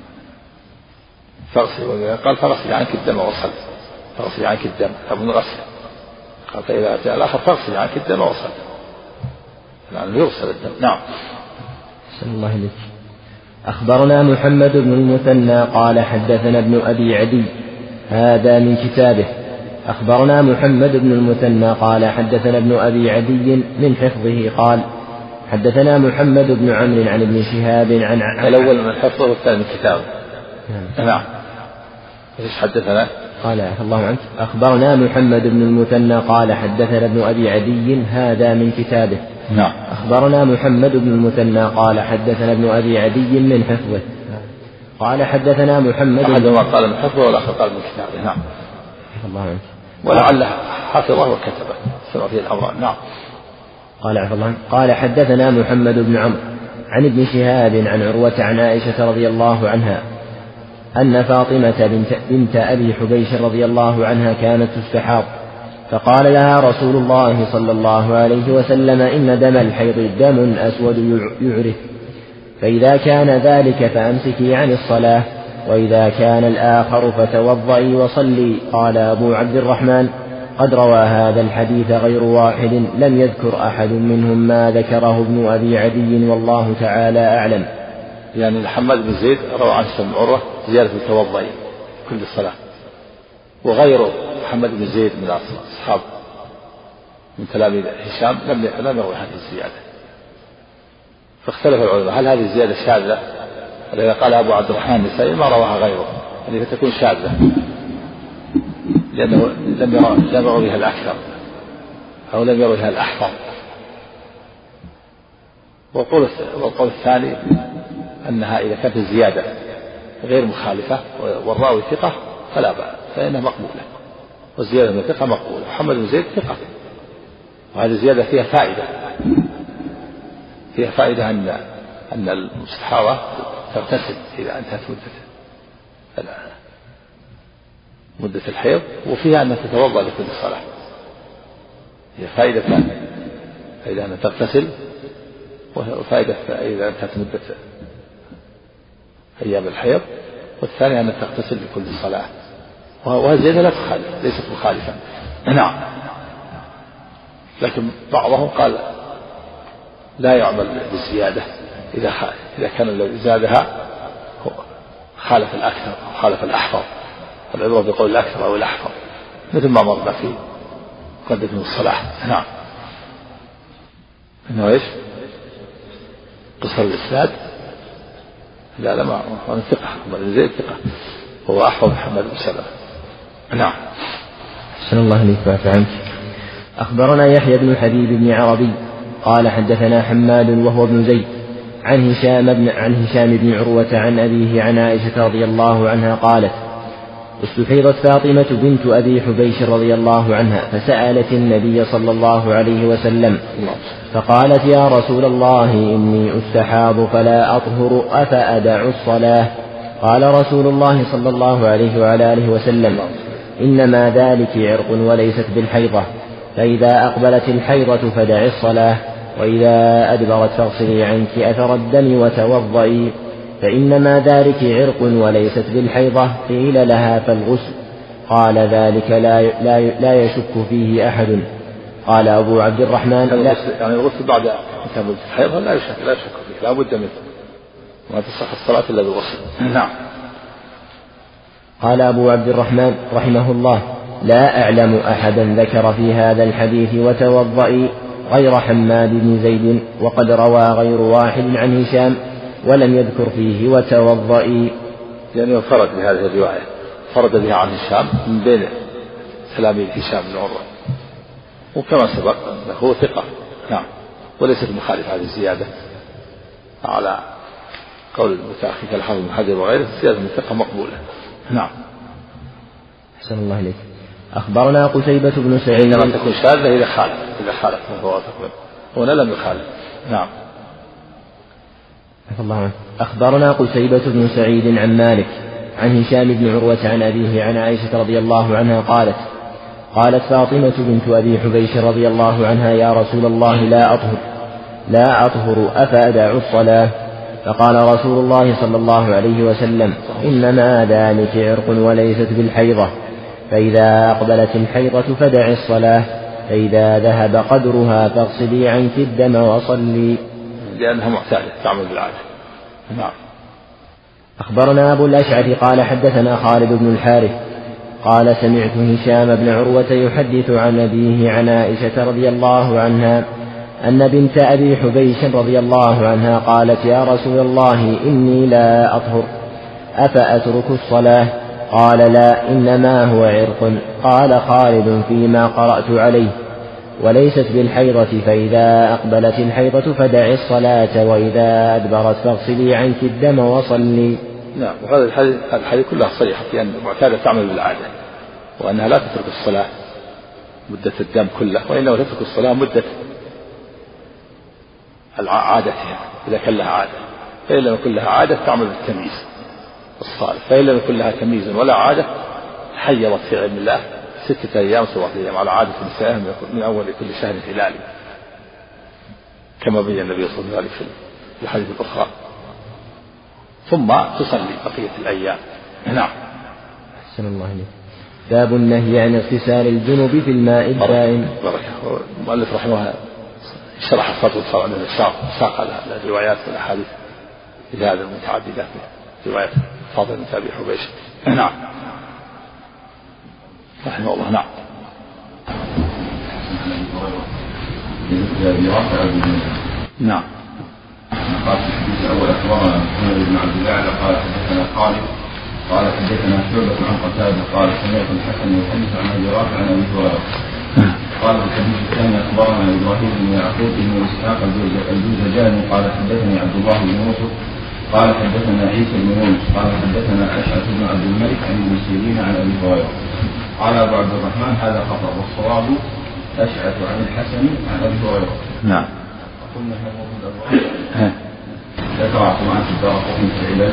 قال فغسل عنك الدم وصل. فغسل عنك الدم ابن غسل. قال فإذا جاء الآخر فغسل عنك الدم وصل. يعني يغسل الدم. نعم. صلى الله عليه وسلم. أخبرنا محمد بن المثنى قال حدثنا ابن أبي عدي هذا من كتابه. أخبرنا محمد بن المثنى قال حدثنا ابن أبي عدي من حفظه قال حدثنا محمد بن عمرو عن ابن شهاب عن الأول من حفظه والثاني من كتابه. نعم. ايش حدثنا؟ قال الله عنك. أخبرنا محمد بن المثنى قال حدثنا ابن أبي عدي هذا من كتابه. نعم. أخبرنا محمد بن المثنى قال حدثنا ابن أبي عدي من حفظه قال حدثنا محمد أحدهما قال من حفظه والآخر قال من كتابه. نعم. الله عنك. ولعله حفظه وكتبه سمع فيه الأمران. نعم. قال عفوا الله. قال حدثنا محمد بن عمرو عن ابن شهاب عن عروة عن عائشة رضي الله عنها أن فاطمة بنت أبي حبيش رضي الله عنها كانت تستحاض فقال لها رسول الله صلى الله عليه وسلم: إن دم الحيض دم أسود يعرف، فإذا كان ذلك فأمسكي عن الصلاة، وإذا كان الآخر فتوضئي وصلي. قال أبو عبد الرحمن: قد روى هذا الحديث غير واحد لم يذكر أحد منهم ما ذكره ابن أبي عدي والله تعالى أعلم. يعني محمد بن زيد روى عن سم عروة زيادة التوضئي كل الصلاة، وغيره محمد بن زيد من أصحاب من تلاميذ هشام لم يروي هذه الزيادة. فاختلف العلماء هل هذه الزيادة شاذة؟ ولذا قال أبو عبد الرحمن النسائي ما رواها غيره، يعني فتكون شاذة لأنه لم يروا بها الأكثر أو لم يروا بها الأحفظ. والقول الثاني أنها إذا كانت الزيادة غير مخالفة والراوي ثقة فلا بأس، فإنها مقبولة، والزيادة من الثقة مقبولة. محمد بن زيد ثقة، وهذه الزيادة فيها فائدة أن المستحاضة تغتسل إذا انتهت مدة الحيض، وفيها أنها تتوضأ لكل صلاة. هي فائدة ثانية، فإذا أنها تغتسل وفائدة إذا انتهت مدة أيام الحيض، والثانية أن تغتسل لكل صلاة، وهذه لا تخالف، ليست مخالفة. نعم. لكن بعضهم قال لا يعمل بالزيادة إذا كان الذي زادها خالف الأكثر أو خالف الأحفظ، العبرة بقول الأكثر أو الأحفظ، مثل ما مرنا في مقدمة الصلاة. نعم. إنه إيش؟ قصر الإسناد لا ما هو ثقة، زي الثقة، هو أحفظ محمد بن سلمة. نعم. أحسن الله إليك وعفى عنك. أخبرنا يحيى بن حبيب بن عربي قال حدثنا حماد وهو ابن زيد عن هشام بن عروة عن أبيه عن عائشة رضي الله عنها قالت: استحيضت فاطمة بنت أبي حبيش رضي الله عنها فسألت النبي صلى الله عليه وسلم فقالت: يا رسول الله إني أستحاض فلا أطهر أفأدع الصلاة؟ قال رسول الله صلى الله عليه وعلى آله وسلم: إنما ذلك عرق وليست بالحيضة، فإذا أقبلت الحيضة فدعي الصلاة، وإذا أدبرت فاغسلي عنك أثر الدم وتوضئي، فإنما ذلك عرق وليست بالحيضة. قيل لها: فالغسل؟ قال: ذلك لا يشك فيه أحد. قال أبو عبد الرحمن: يعني الغسل بعد كمال الحيضة لا يشك فيه، لا بد منه، ما تصح الصلاة إلا بالغسل. نعم. قال أبو عبد الرحمن رحمه الله: لا أعلم أحدا ذكر في هذا الحديث وتوضئي غير حماد بن زيد، وقد روى غير واحد عن هشام ولم يذكر فيه وتوضئي. يعني فرد بهذه الرواية، فرد بها عن هشام من بين تلاميذ هشام بن عروة، وكما سبق هو ثقة. نعم. وليست مخالفة هذه الزيادة على قول المتأخر كالحافظ بن حجر وغيره، الزيادة من ثقة مقبولة. نعم. أحسن الله إليك. أخبرنا قتيبة بن سعيد. إنما تكون شاذة إذا خالف هنا لم يخالف. نعم. أخبرنا قتيبة بن سعيد عن مالك عن هشام بن عروة عن أبيه عن عائشة رضي الله عنها قالت فاطمة بنت أبي حبيش رضي الله عنها: يا رسول الله لا أطهر أفأدع الصلاة؟ فقال رسول الله صلى الله عليه وسلم: إنما ذلك عرق وليست بالحيضة، فإذا أقبلت الحيضة فدعي الصلاة، فإذا ذهب قدرها فاغسلي عنك الدم وصلي. لأنها معتادة تعمل بالعادة. نعم. أخبرنا أبو الأشعث قال حدثنا خالد بن الحارث قال: سمعت هشام بن عروة يحدث عن أبيه عن عائشة رضي الله عنها أن بنت أبي حبيش رضي الله عنها قالت: يا رسول الله إني لا أطهر أفأترك الصلاة؟ قال: لا، إنما هو عرق. قال خالد فيما قرأت عليه: وليست بالحيضة، فإذا أقبلت الحيضة فدعي الصلاة، وإذا أدبرت فاغسلي عنك الدم وصلي. نعم. وهذا الحديث كلها صريحة في أن المعتادة تعمل بالعادة، وأنها لا تترك الصلاة مدة الدم كله، وإنما تترك الصلاة مدة عادتها إذا كان لها عادة، فإن لم يكن لها عادة تعمل بالتمييز الصالح، فإن لم يكن لها تمييز ولا عادة حيضت في علم الله 6 أيام 7 أيام على عادة نسائهم من أول كل شهر هلالي، كما بين النبي صلى الله عليه وسلم في الحديث الأخرى، ثم تصلي بقية الأيام. نعم. أحسن الله إليك. باب النهي عن اغتسال الجنب في الماء الدائم. بركة. المؤلف رحمه الله شرح الصلاة والسلام على ساق الروايات والأحاديث في هذا المتعددة في رواية فاطمة بنت أبي حبيش. نعم. رحمه الله. نعم. نعم. قال في الحديث الأول أخبرنا محمد بن عبد الله قال حدثنا خالد قال حدثنا شعبة عن قتادة قال سمعت الحسن يحدث عن أبي رافع عن أبي هريرة قال في الحديث الثاني أخبرنا إبراهيم بن يعقوب بن إسحاق الجوزجاني قال حدثني عبد الله بن يوسف قال حدثنا عيسى بن يونس قال حدثنا أشعث بن عبد الملك عن ابن سيرين عن أبي هريرة. قال أبو عبد الرحمن: هذا خطأ، والصواب أشعث عن الحسن عن أبي هريرة. نعم. قلنا هل موجود أبو ذكرت معك الدارقطني في العلاج.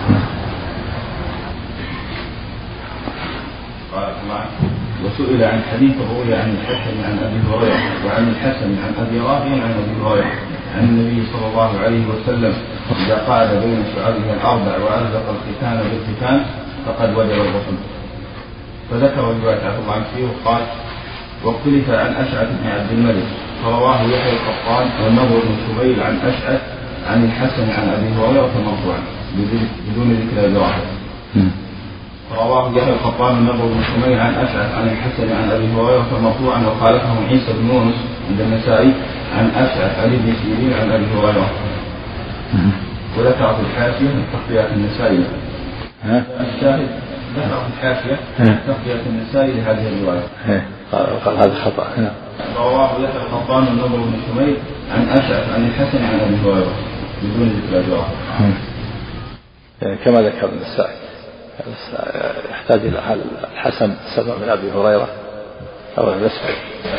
قال معك: وسئل عن حديث روي عن الحسن عن أبي هريرة وعن الحسن عن أبي رافع عن أبي هريرة عن النبي صلى الله عليه وسلم إذا قعد بين شعبه الأربع وألزق الختان بالختان فقد وجب الغسل. فذكر رواية عبد الله فيه وقال: واختلف عن أشعث بن عبد الملك فرواه يحيى القطان والنضر بن شبيل عن أشعث عن الحسن عن أبي هريرة مرفوعا بدون ذكر الراحل. رواه يحيى القطان والنضر بن شبيل عن أشعث عن الحسن عن أبي هريرة مرفوعا وخالفه عيسى بن يونس عند النسائي عن أشعث عن ابن سيرين عن أبي هريرة. وذكر في الحاشية تخطئة النسائي. الشاهد ذكر في الحاشية تخطئة النسائي لهذه الرواية. قال هذا خطأ. رواه يحيى القطان والنضر بن شبيل عن أشعث عن الحسن عن أبي هريرة بدون ذكر الراحل. كما ذكر النسائي يحتاج إلى حال الحسن سمع من أبي هريرة أو النسائي.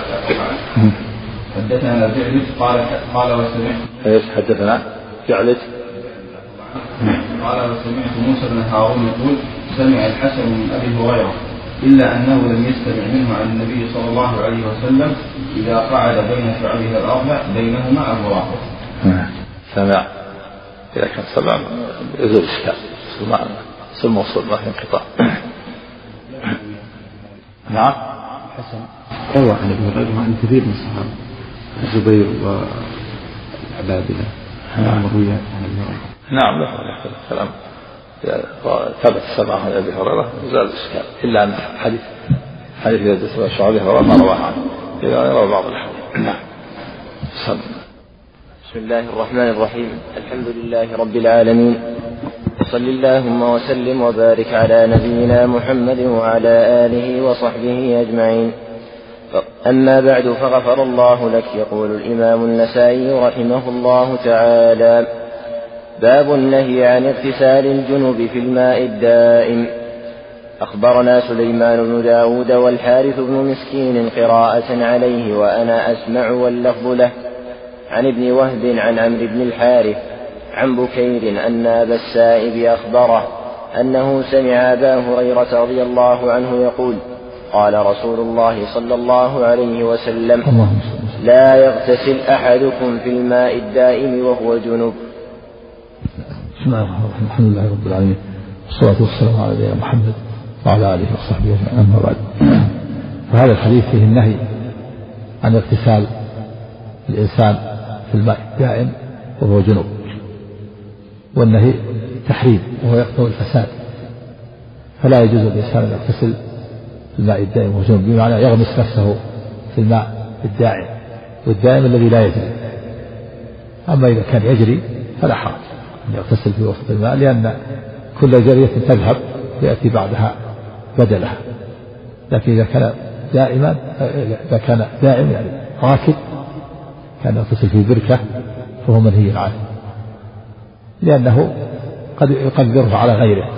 حدثنا جعلت قال وسمعت حدثنا جعلت قال وسمعت موسى بن هارون يقول: سمع الحسن من أبي هريرة إلا أنه لم يستمع منه عن النبي صلى الله عليه وسلم إذا قعد بين شعبه الأربع بينهما البراق. سمع إذا كان سمع يزول الإشكال اسم موصول ما في انقطاع. نعم. حسن روى عن ابن هريرة عن كثير من الصحابة الزبير والعبادلة مروية عن ابن هريرة. نعم له الكلام ثبت السماع عن ابي هريره زال الاشكال الا ان حديث اذا سمع شعبه هريره ما رواه عنه اذا روى بعض الحديث. نعم. بسم الله الرحمن الرحيم. الحمد لله رب العالمين، وصل اللهم وسلم وبارك على نبينا محمد وعلى آله وصحبه أجمعين. أما بعد، فغفر الله لك. يقول الإمام النسائي رحمه الله تعالى: باب النهي عن اغتسال الجنب في الماء الدائم. أخبرنا سليمان بن داود والحارث بن مسكين قراءة عليه وأنا أسمع واللفظ له، عن ابن وهب عن عمرو بن الحارث عن بكير أن أبا السائب أخبره أنه سمع أبا هريرة رضي الله عنه يقول: قال رسول الله صلى الله عليه وسلم: لا يغتسل أحدكم في الماء الدائم وهو جنب. بسم الله الرحمن الرحيم. الحمد لله رب العالمين، والصلاة والسلام على نبينا محمد وعلى آله وصحبه أجمعين. أما بعد، فهذا الحديث فيه النهي عن اغتسال الإنسان في الماء الدائم وهو جنب، والنهي تحريم وهو يقتضي الفساد، فلا يجوز للإنسان أن يغتسل في الماء الدائم وهو جنب، بمعنى يغمس نفسه في الماء الدائم، والدائم الذي لا يجري. أما إذا كان يجري فلا حرج أن يغتسل في وسط الماء، لأن كل جرية تذهب يأتي بعدها بدلها. لكن إذا كان دائم يعني راكد كان يغتسل في بركة فهو منهي عنه، لأنه قد يقدره على غيره.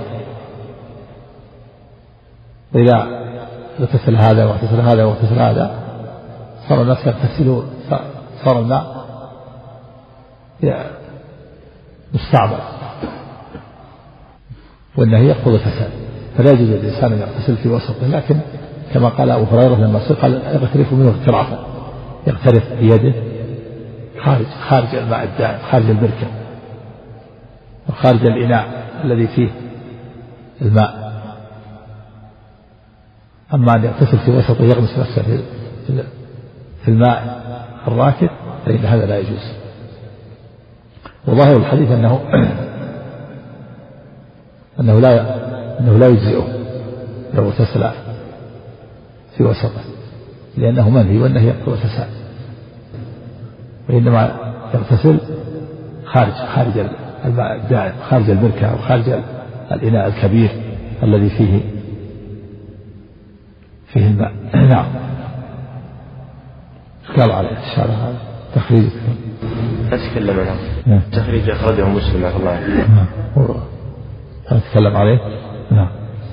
وإذا اغتسل هذا واغتسل هذا واغتسل هذا صار الناس يغتسلون، صار الماء مستعمل، والنهي يقتضي الفساد، فلا يجوز للإنسان أن يغتسل في وسطه. لكن كما قال أبو هريرة لما سئل قال: يغترف منه اغترافا، يغترف بيده خارج الماء الدائم، خارج البركة وخارج الإناء الذي فيه الماء. أما أن يغتسل في وسطه يغمس نفسه في الماء الراكد فإن هذا لا يجوز. وظاهر الحديث أنه لا يجزئه لو اغتسل في وسطه، لأنه منهي، والنهي يقتضي الفساد، وإنما يغتسل خارج الماء الدائم، خارج البركة وخارج الإناء الكبير الذي فيه الماء. نعم. قال عليه الشارع هذا تخريج نتكلم عنه. تخريج أخرجه مسلم رحمه الله عليه. نتكلم عليه. نعم.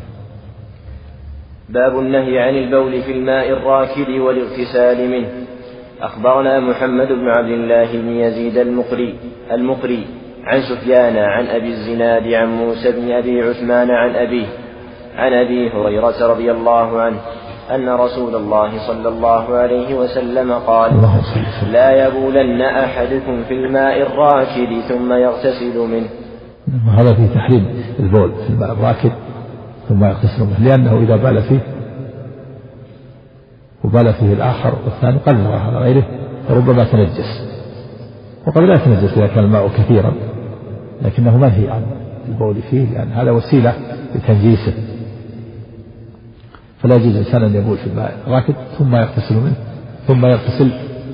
باب النهي عن البول في الماء الراكد والاغتسال منه. أخبرنا محمد بن عبد الله بن يزيد المقري عن سفيان عن أبي الزناد عن موسى بن أبي عثمان عن أبيه عن أبي هريرة رضي الله عنه أن رسول الله صلى الله عليه وسلم قال: لا يبولن أحدكم في الماء الراكد ثم يغتسل منه. هذا في تحريم البول في الماء الراكد ثم يغتسل منه، لأنه إذا بال فيه وبال فيه الآخر والثاني قدر على غيره ربما تنجس، وقد لا يتنجس إذا كان الماء كثيرا، لكنه منهي عن البول فيه لأن هذا وسيلة لتنجيسه، فلا يجوز الإنسان أن يبول في الماء الراكد ثم يغتسل منه، ثم يغتسل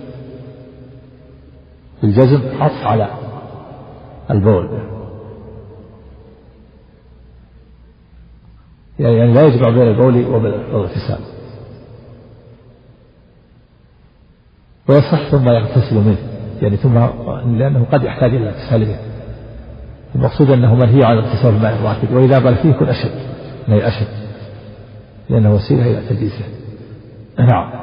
بالجزم عطف على البول، يعني لا يجمع بين البول والاغتسال، ويصح ثم يغتسل منه، يعني ثم لأنه قد يحتاج إلى الاغتسال منه. المقصود أنه منهي عن اغتسال الماء الراكد، وإذا بال فيه يكون أشد، لا أشد، لأنه وسيلة إلى تنجيسه. نعم.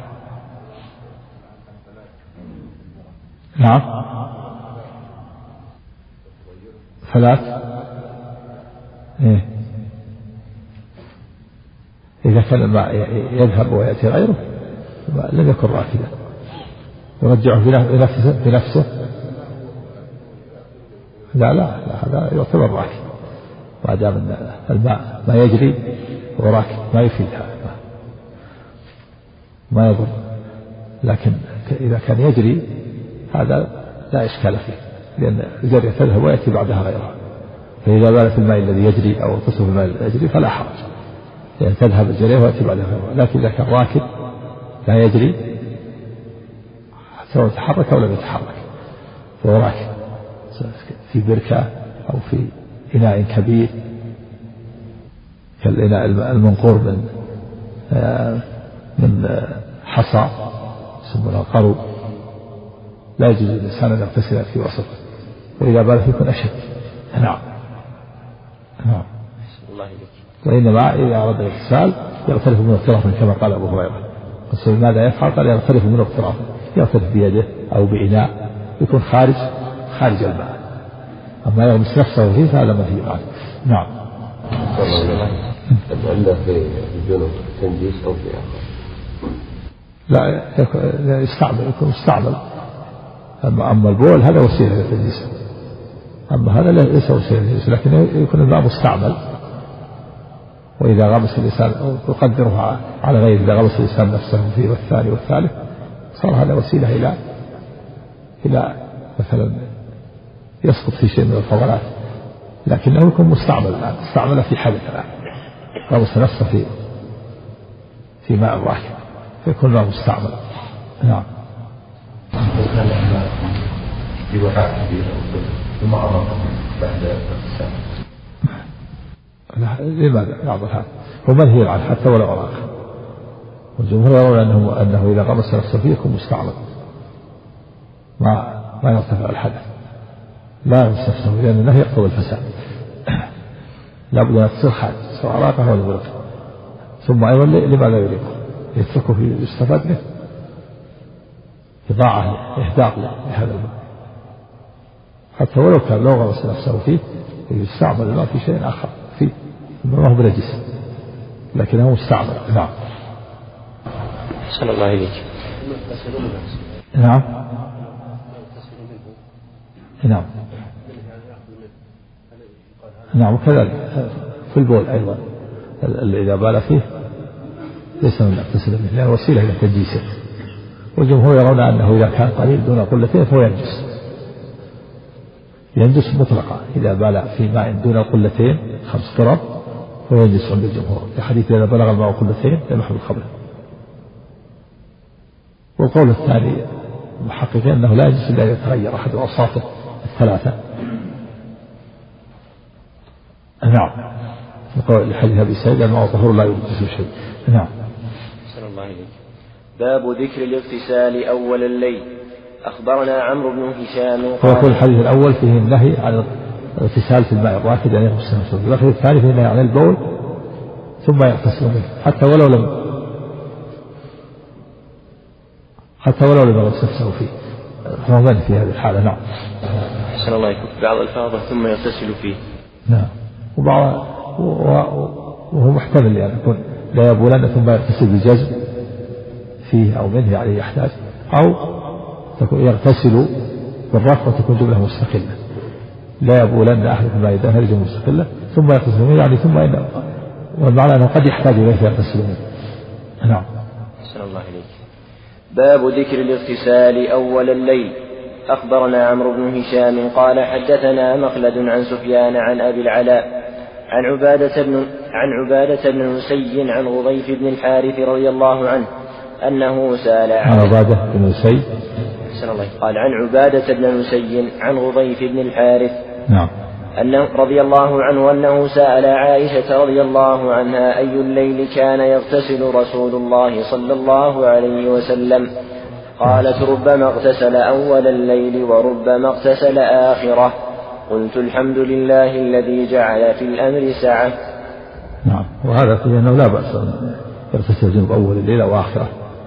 نعم. ثلاث. إذا كان الماء يذهب ويأتي غيره لم يكن راكدا، يرجعه بنفسه. لا هذا يعتبر راكد ما دام الماء ما يجري وراكد ما يفيد هذا، ما يضر، لكن إذا كان يجري هذا لا إشكال فيه، لأن الجرية تذهب ويأتي بعدها غيرها، فإذا بال في الماء الذي يجري أو اغتسل في الماء الذي يجري فلا حرج، لأن تذهب الجرية ويأتي بعدها غيرها. لكن إذا كان راكد لا يجري سواء تحرك أو لم يتحرك فهو راكد في بركة أو في إناء كبير كالإناء المنقور من حصى يسمونه القرو، لا يجوز للإنسان أن يغتسل في وسطه، وإذا بال فيه يكون أشد. نعم. وإنما إذا أراد الاغتسال يغترف منه اغترافا كما قال أبو هريرة. قال ماذا يفعل؟ قال يغترف منه اغترافا، يغترف بيده أو بإناء يكون خارج الماء، أما يغمس نفسه فيه فهذا منهي عنه. نعم. عنده في الجنوب تنجيس أو في آخر؟ لا يكون مستعمل. أما البول هذا وسيلة للتنجيس، أما هذا ليس وسيلة للتنجيس، لكن يكون الماء مستعمل، وإذا غمس الإنسان يقدره على غيره، إذا غمس الإنسان نفسه فيه والثاني والثالث صار هذا وسيلة إلى مثلا يسقط في شيء من الفضلات، لكنه يكون مستعمل في حدث الآن، غمس نفسه في ماء راكد فيكون ماء مستعمل. نعم. في وقعة كبيرة ثم أمر بعد الاغتسال. لماذا يعمل هذا؟ هو منهي عنه حتى ولو أراق، والجمهور يرون أنه إذا غمس نفسه فيه يكون مستعمل ما يرتفع الحدث، لا يغمس نفسه لأن النهي يقتضي الفساد، لا بد أن تصير حادث سواء أراقه ولا برقه. ثم أيضا لماذا يريقه؟ يتركه يستفاد منه، إضاعة إهداء لهذا الماء، حتى ولو كان لو غمس نفسه فيه يستعمل الماء في شيء آخر فيه، ما هو بنجس لكنه مستعمل. نعم. أحسن الله إليك. نعم. نعم. وكذلك في البول أيضا إذا بال فيه ليس من اغتسل منه، لأنه وسيلة إلى تنجيسه، والجمهور يرون أنه إذا كان قليل دون قلتين فهو ينجس مطلقا، إذا بال في ماء دون قلتين 5 قرب فهو ينجس عند الجمهور، في حديث إذا بلغ الماء قلتين لم يحمل خبره. والقول الثاني محققين أنه لا يجوز إلا أن يتغير أحد أوصافه الثلاثة. نعم. يقول لحديث أبي سعيد الماء طهور لا يجوز شيء. نعم. أحسن الله إليك. باب ذكر الاغتسال أول الليل. أخبرنا عمرو بن هشام ويقول الحديث الأول فيه النهي عن الاغتسال في الماء الراكد يعني يغمس نفسه، والحديث الثاني فيه النهي عن البول ثم يغتسل منه حتى ولو لم يغمس نفسه فيه، فهو منهي في هذه الحالة. نعم. أحسن الله إليك. بعض الفاظه ثم يغتسل فيه. نعم. وهو محتمل يعني يكون لا يبولن ثم يغتسل بالجزم فيه أو منه يعني يحتاج، أو يغتسل بالرفع وتكون جملة مستقلة. لا يبولن أحدكم ما يدهن جملة مستقلة ثم يغتسل منه يعني ثم إنه، والمعنى أنه قد يحتاج إليه فيغتسل منه. نعم. أحسن الله إليك. باب ذكر الاغتسال أول الليل. أخبرنا عمرو بن هشام قال حدثنا مخلد عن سفيان عن أبي العلاء عن عبادة بن نسي عن غضيف بن الحارث رضي الله عنه أنه سأل عن عبادة بن نسي قال عن عبادة بن نسي عن غضيف بن الحارث نعم أنه رضي الله عنه أنه سأل عائشة رضي الله عنها أي الليل كان يغتسل رسول الله صلى الله عليه وسلم؟ قالت ربما اغتسل أول الليل وربما اغتسل آخره. قلت الحمد لله الذي جعل في الأمر سعة. نعم. وهذا فيه أنه لا بأس أن يغتسل الجنوب أول الليل وآخره،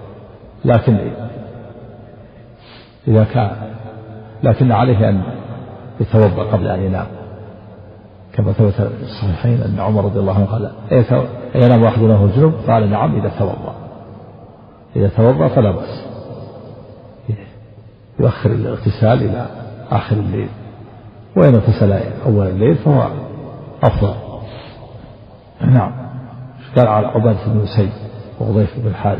لكن عليه أن يتوضأ قبل أن ينام، كما ثبت في الصحيحين أن عمر رضي الله عنه قال ينام أحدنا وهو جنوب؟ قال نعم إذا توضأ فلا بأس، يؤخر الاغتسال إلى آخر الليل، وإن اغتسل أول الليل فهو أفضل. نعم. قال على عبادة بن نسي وغضيف بن الحارث.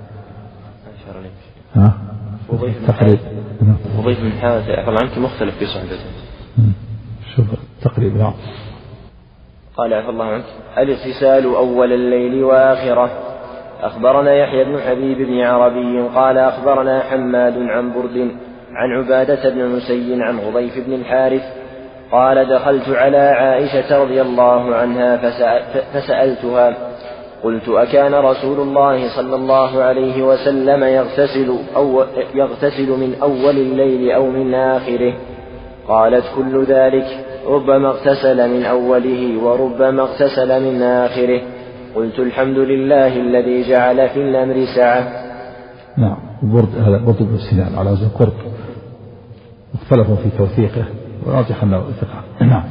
تقريب غضيف بن الحارث أفضل عنك مختلف في صحبته. شوف تقريب. نعم. قال عفى الله عنك الاغتسال أول الليل وآخره. أخبرنا يحيى بن حبيب بن عربي قال أخبرنا حماد عن برد عن عبادة بن نسي عن غضيف بن الحارث قال دخلت على عائشة رضي الله عنها فسألتها قلت أكان رسول الله صلى الله عليه وسلم يغتسل من أول الليل أو من آخره؟ قالت كل ذلك، ربما اغتسل من أوله وربما اغتسل من آخره. قلت الحمد لله الذي جعل في الأمر سعة. نعم. هذا برد بن سنان على وزن قرط، اختلفوا في توثيقه وراجح أنه ثقة. نعم.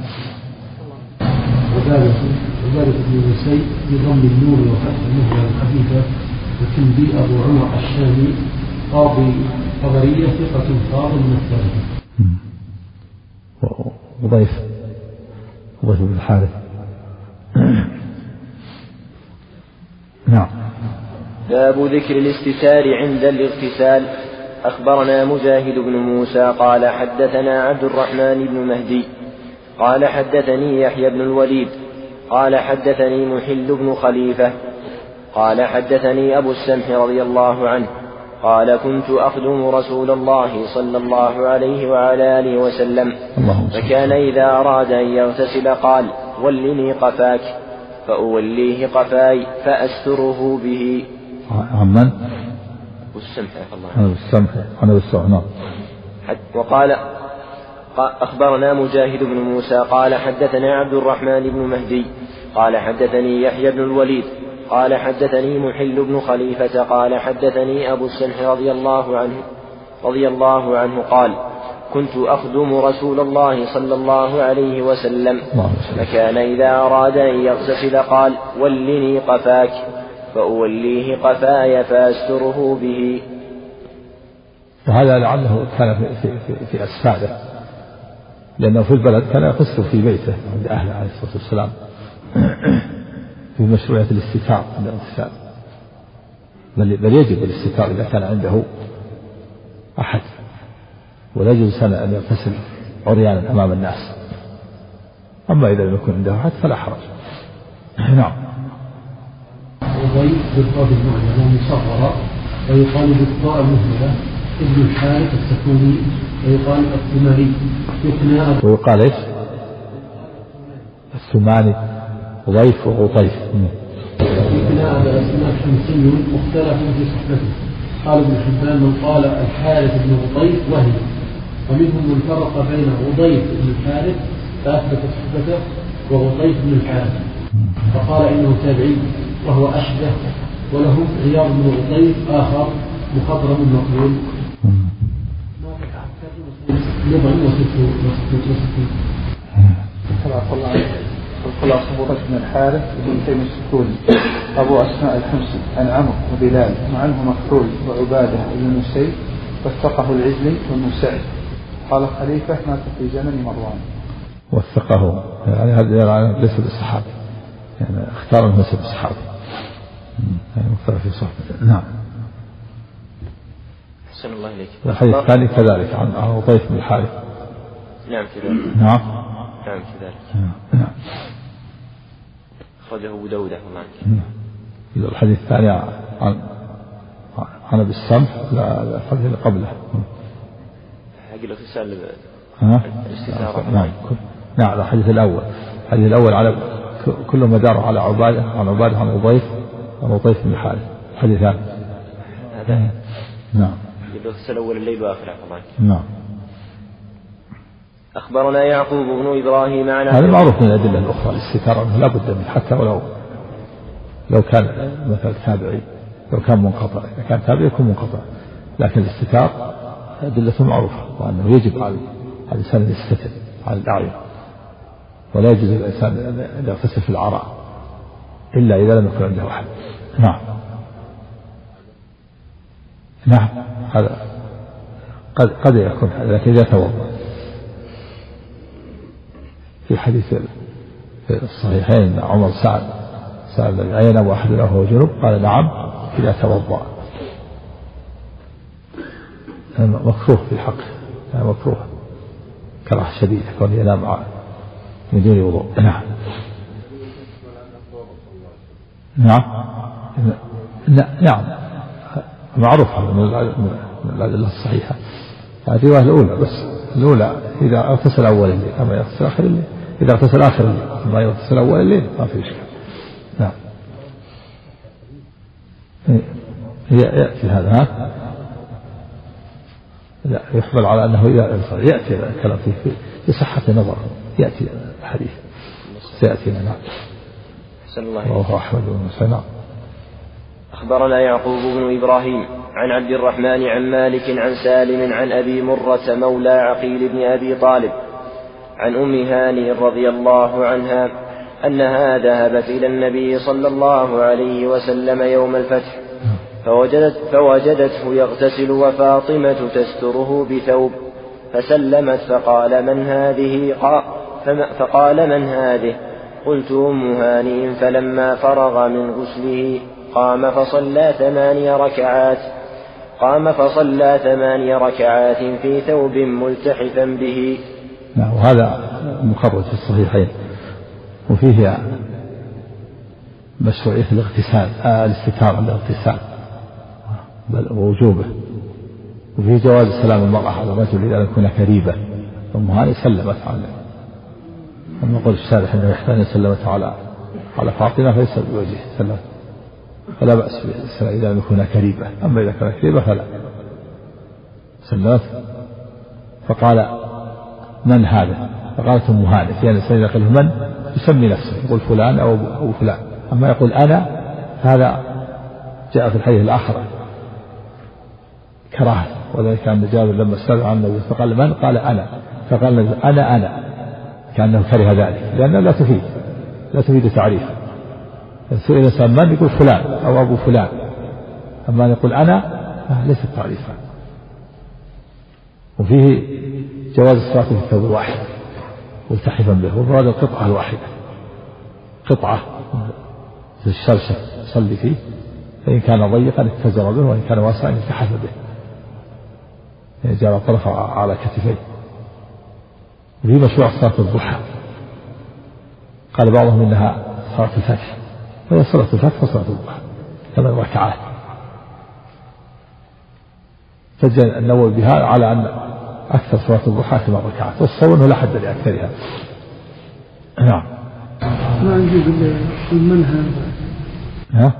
عبادة بن نسي بضم النور وفتح المهجة الخفيفة، وكندي أبو عمر الشامي قاضي قبرية ثقة فاضل مختلفة. وضيف بن الحارث. نعم. باب ذكر الاستتار عند الاغتسال. أخبرنا مجاهد بن موسى قال حدثنا عبد الرحمن بن مهدي قال حدثني يحيى بن الوليد قال حدثني محل بن خليفة قال حدثني أبو السمح رضي الله عنه قال كنت أخدم رسول الله صلى الله عليه وعلى آله وسلم، فكان إذا أراد أن يغتسل قال ولني قفاك، فأوليه قفاي فأستره به. عمن؟ السمح. وقال أخبرنا مجاهد بن موسى قال حدثنا عبد الرحمن بن مهدي قال حدثني يحيى بن الوليد قال حدثني محل بن خليفة قال حدثني أبو السمح رضي الله عنه قال كنت أخدم رسول الله صلى الله عليه وسلم، فكان إذا أراد أن يغتسل قال ولني قفاك، فأوليه قفاي فأستره به. وهذا لعله كان في أسفاده، لأنه في البلد كان يغتسل في بيته عند أهله عليه الصلاة والسلام في مشروعية الاستتار عند الاغتسال، بل يجب الاستتار إذا كان عنده أحد، ولا يجوز أن يغتسل عريانا أمام الناس. أما إذا لم يكن عنده أحد فلا حرج. نعم. وضيف بالضاد المعنى مصغرة، ويقال بالطاء المهملة ابن الحارث السكوني، ويقال الثماني يكنى، ويقال ايش؟ الثماني ضيف وغطيف. يكنى على الأسماء شمسي مختلف في صحبته. قال ابن حبان من قال الحارث بن غطيف وهي، ومنهم من فرق بين غضيف بن الحارث فأثبت صحبته وغطيف بن الحارث فقال إنه تابعي وهو أشبه، ولهم عياض بن غطيف آخر مخضرم مقبول. خلاصة أبو بكر بن الحارث بن تيم السكوني أبو أسماء الحمصي عن عمرو وبلال وعنه مكحول وعبادة بن نسيب وثقه العجلي والمساعد. قال خليفة مات في زمن مروان. وثقه يعني هذا ليس بالصحابة، يعني اختار أنه ليس بالصحابة، يعني مختار في صحبة. نعم. أحسن الله إليك. الحديث الثاني كذلك عن عطيف بن الحارث. نعم كذلك. نعم كذلك. نعم. أخرجه أبو داود الحديث الثاني عن أبي السمح لا الحديث اللي قبله. حق الاغتسال نعم الحديث الأول على كل مدار على عبادة عن عطيف عن عطيف بن الحارث. الحديثان هذا نعم الاغتسال أول الليل وآخره. نعم. أخبرنا يعقوب بن إبراهيم عن هذا معروف من الأدلة الأخرى الاستتارة لا بد منه، حتى لو كان مثل تابعي، لو كان منقطع، إذا كان تابعي يكون منقطع، لكن الاستتار أدلة معروفة، وأنه يجب على الإنسان أن يستتر على الأعين، ولا يجوز الإنسان أن يغتسل في العراء إلا إذا لم يكن عنده أحد. نعم هذا قد يكون، لكن إذا توضأ. في حديث في الصحيحين أن عمر سأل أين واحد له جنوب؟ قال نعم إذا توضأ. مكروه في الحق، مكروه كراهة شديدة كون ينام من دون وضوء. نعم معروف هذا من الأدلة الصحيحة. هذه الأولى، بس الأولى إذا اغتسل أول الليل أما يغتسل آخر الليل، إذا اغتسل آخر الليل أما يغتسل أول الليل ما في إشكال. نعم يأتي هذا لا يحمل على أنه إذا يأتي الكلام في صحة النظر، يأتي الحديث سيأتي لنا. وهو أحمد بن سنان. أخبرنا يعقوب بن إبراهيم عن عبد الرحمن عن مالك عن سالم عن أبي مرة مولى عقيل بن أبي طالب عن أم هانئ رضي الله عنها أنها ذهبت إلى النبي صلى الله عليه وسلم يوم الفتح فوجدته يغتسل وفاطمة تستره بثوب، فسلمت فقال من هذه؟ قلت أم هانئ. فلما فرغ من غسله قام فصلى 8 ركعات في ثوب ملتحفا به. نعم. وهذا مخرج في الصحيحين، وفيه مشروعية الاستتارة الاغتسال ووجوبه، وفيه جواز سلام المرأة على الرجل إذا لم يكن كريبة. أم هانئ سلمت عليه، أما يقول الشارح أنه يحتاج أن سلمت على فاطمة فليس بوجه سلمت، فلا بأس بالسلام إذا لم يكن كريبة، أما إذا كان كريبة فلا. سلمت فقال من هذا؟ فقالت أم هانئ، يعني إذا قال من يسمي نفسه، يقول فلان أو فلان، أما يقول أنا هذا جاء في الحديث الآخر كراهة. وذلك كان جابر لما استدعى عن النبي فقال من؟ قال أنا، فقال النبي أنا كأنه كره ذلك، لأنه لا تفيد تعريفا. سئل الإنسان من يقول فلان أو أبو فلان، أما يقول أنا ليس تعريفا. وفيه جواز الصلاة في الثوب الواحد ملتحفا به، ومراد القطعة الواحدة، قطعة في الشرشف يصلي فيه، فإن كان ضيقا اتزر به، وإن كان واسعا التحف به، يعني جعل طرف على كتفيه. وفي مشروع صلاة الضحى، قال بعضهم إنها صلاة الفتح، وهي صلاة الفتح وصلاة الضحى 8 ركعات. سجل النووي بها على أن أكثر صلاة الضحى 8 ركعات، والصوم أنه لا حد لأكثرها. نعم. ما عندي من هذا؟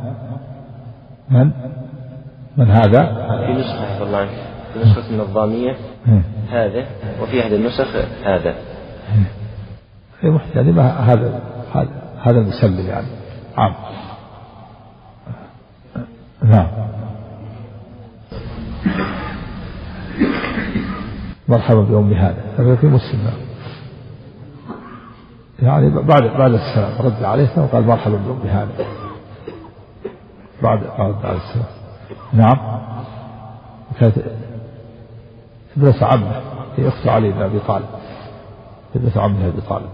من هذا؟ في نسخة حفظ الله عنك، في نسخة النظامية هذا، وفي أحد النسخ هذا. يعني هذا المسلم يعني عام. نعم. مرحبا بأم هذا في مسلم. يعني بعد السلام رد عليه وقال مرحبا بهذا بعد السلام. نعم. كانت ابنة عمه هي أخت علي بن أبي طالب، ابنة عمه أبي طالب.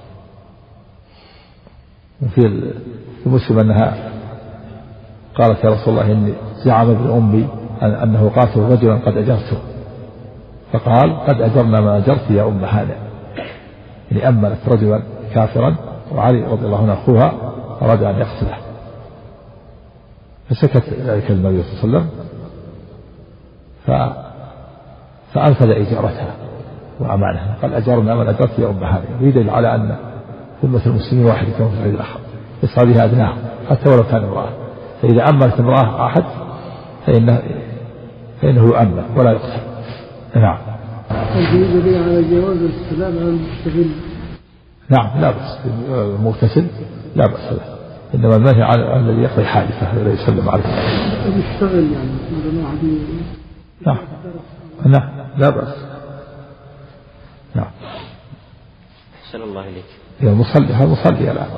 وفي مسلم أنها قالت يا رسول الله إني زعم ابن أمي أنه قاتل رجلا قد أجرته، فقال قد أجرنا ما أجرت يا أم هانئ، يعني أمنت رجلا كافرا وعلي رضي الله عنه أخوها أراد أن يقتله، فسكت ذلك النبي صلى الله عليه وسلم فأنفذ إجارتها وأمانها، قال أجرنا من أجرت يا أم هانئ، يدل على أن ذمة المسلمين واحد يكون في الآخر يسعى بها أدناهم حتى ولو كان امرأة، فإذا أمنت امرأة أحد فإنه يؤمن ولا يقتل. نعم. هل دليل على جواز السلام على المستغل؟ نعم لا بأس، المغتسل لا بأس له، إنما النهي على الذي يقضي حادثة ولا يسلم عليه. المشتغل يعني نعم نعم لا بأس. نعم. أحسن الله إليك. يا المصلي الآن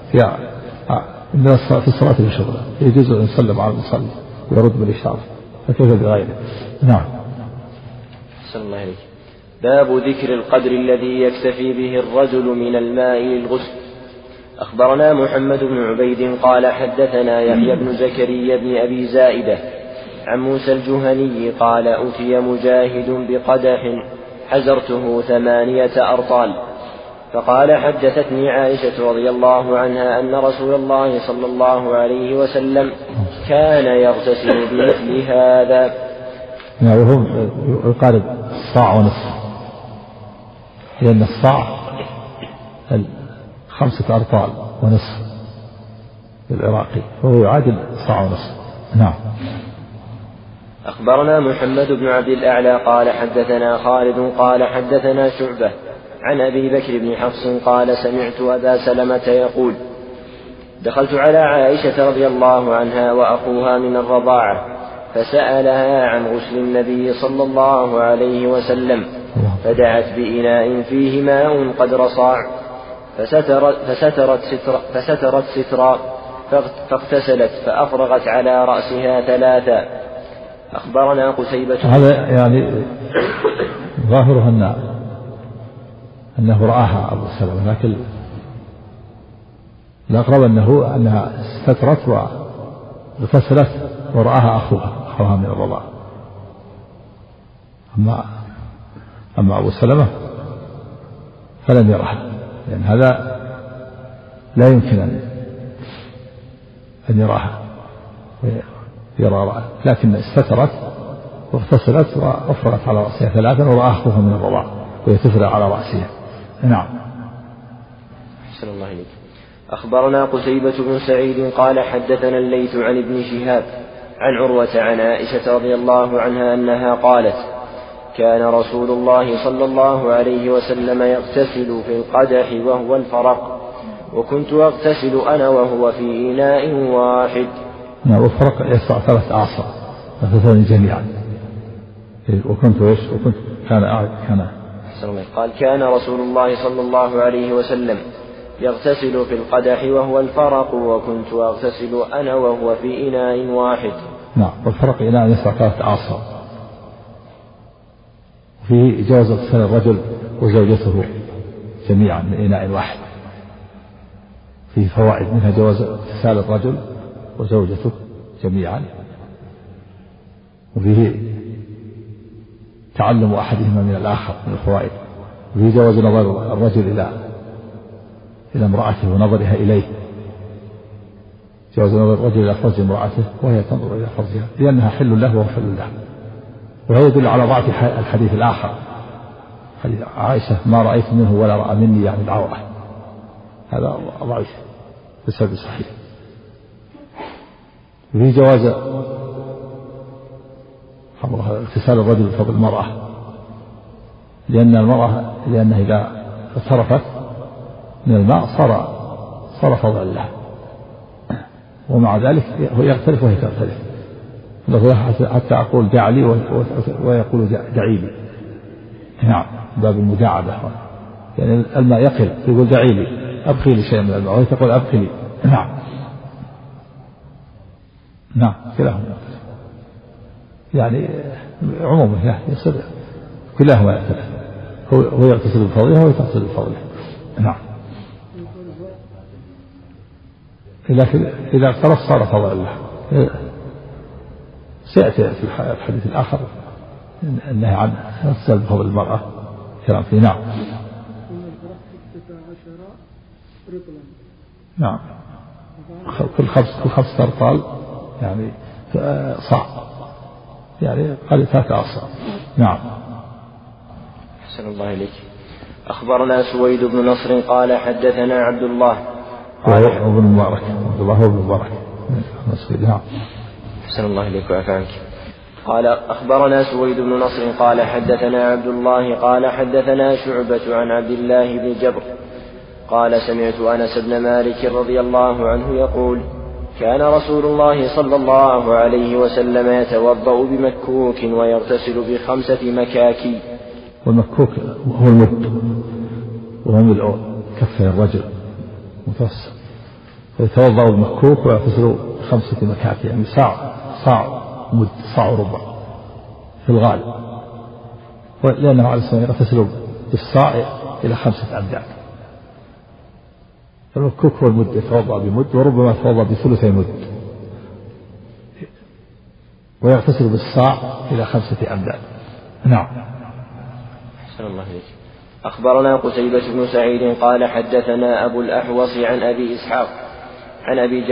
في الصلاة بشغله يجوز أن يسلم على المصلي ويرد بالإشارة، فكيف بغيره؟ نعم. أحسن الله إليك. باب ذكر القدر الذي يكتفي به الرجل من الماء للغسل. أخبرنا محمد بن عبيد قال حدثنا يحيى بن زكريا بن أبي زائدة عن موسى الجهني قال أتي مجاهد بقدح حزرته 8 أرطال، فقال حدثتني عائشة رضي الله عنها أن رسول الله صلى الله عليه وسلم كان يغتسل بمثل هذا. وهو يقارب صاع ونصف، لأن الصاع 5 أرطال ونصف العراقي، فهو يعادل صاع ونصف. نعم. أخبرنا محمد بن عبد الأعلى قال حدثنا خالد قال حدثنا شعبة عن أبي بكر بن حفص قال سمعت أبا سلمة يقول دخلت على عائشة رضي الله عنها وأخوها من الرضاعة فسألها عن غسل النبي صلى الله عليه وسلم، فدعت بإناء فيه ماء قدر صاع فسترت سترا فاغتسلت فأفرغت على رأسها 3. أخبرنا قتيبة. هذا يعني ظاهره أنه رآها أبو سلمة، لكن الأقرب أنها استترت واغتسلت ورآها أخوها من الرضاعة. أما أبو سلمة فلم يرها، لأن هذا لا يمكن أن يراها يرى، لكن استترت واغتسلت وأفرغت على رأسها 3 ورآها أخوها من الرضاعة وهي تفرغ على رأسها. نعم. أحسن الله إليك. أخبرنا قتيبة بن سعيد قال حدثنا الليث عن ابن شهاب عن عروة عن عائشة رضي الله عنها أنها قالت كان رسول الله صلى الله عليه وسلم يغتسل في القدح وهو الفرق، وكنت أغتسل أنا وهو في إناء واحد. نعم. والفرق يسع 3 أعصر يغتسلون جميعا. وكنت كان قال كان رسول الله صلى الله عليه وسلم يغتسل في القدح وهو الفرق، وكنت أغتسل أنا وهو في إناء واحد. نعم. والفرق إناء يسع 3 أعصر، فيه جواز اغتسال الرجل وزوجته جميعا من إناء واحد، فيه فوائد منها جواز اغتسال الرجل وزوجته جميعا، وفيه تعلم أحدهما من الآخر من الفوائد، وفيه جواز نظر الرجل إلى امرأته ونظرها إليه، جواز نظر الرجل إلى فرج امرأته وهي تنظر إلى فرجها لأنها حل له وهو حل له. وهذا يدل على ضعف الحديث الآخر، حديث عائشة ما رأيت منه ولا رأى مني يعني العورة، هذا ضعيف بسبب صحيح. وفي جواز اغتسال الرجل بفضل المرأة، لأنها إذا اغترفت من الماء صار فضلا له، ومع ذلك هو يغترف وهي تغترف، حتى أقول دع لي ويقول دعي لي. نعم. باب المداعبة، يعني الماء يقل يقول دعي لي أبقي لي شيء من الماء وهي تقول أبقي لي. نعم نعم كلاهما يعني عموما يصير كلاهما يغتسل، هو يغتسل بفضله وهو يغتسل بفضله. نعم إذا اغترف صار فضلا له. سيأتي في الحديث الآخر النهي عن اغتسال بفضل المرأة كلام فيه. نعم نعم كل خمس أرطال يعني صاع يعني قال 3 أصاع. نعم. أحسن الله إليك. أخبرنا سويد بن نصر قال حدثنا عبد الله وهو ابن مبارك. عبد الله هو ابن مبارك. نعم. أحسن الله إليك وعفى عنك. قال أخبرنا سويد بن نصر قال حدثنا عبد الله قال حدثنا شعبة عن عبد الله بن جبر قال سمعت أنس بن مالك رضي الله عنه يقول كان رسول الله صلى الله عليه وسلم يتوضأ بمكوك ويغتسل ب5 مكاكي. والمكوك هو المد وهو ملء كفه الرجل متوسط، ويتوضأ بمكوك ويغتسل ب5 مكاكي يعني صاع مد صاع وربع في الغالب، لأنه عليه الصلاة والسلام يغتسل بالصاع إلى 5 أمداد. المكوك هو المد يتوضأ بمد وربما يتوضأ ب3 مد ويغتسل بالصاع إلى 5 أمداد. نعم. أحسن الله إليك. أخبرنا قتيبة بن سعيد قال حدثنا أبو الأحوص عن أبي إسحاق عن أبي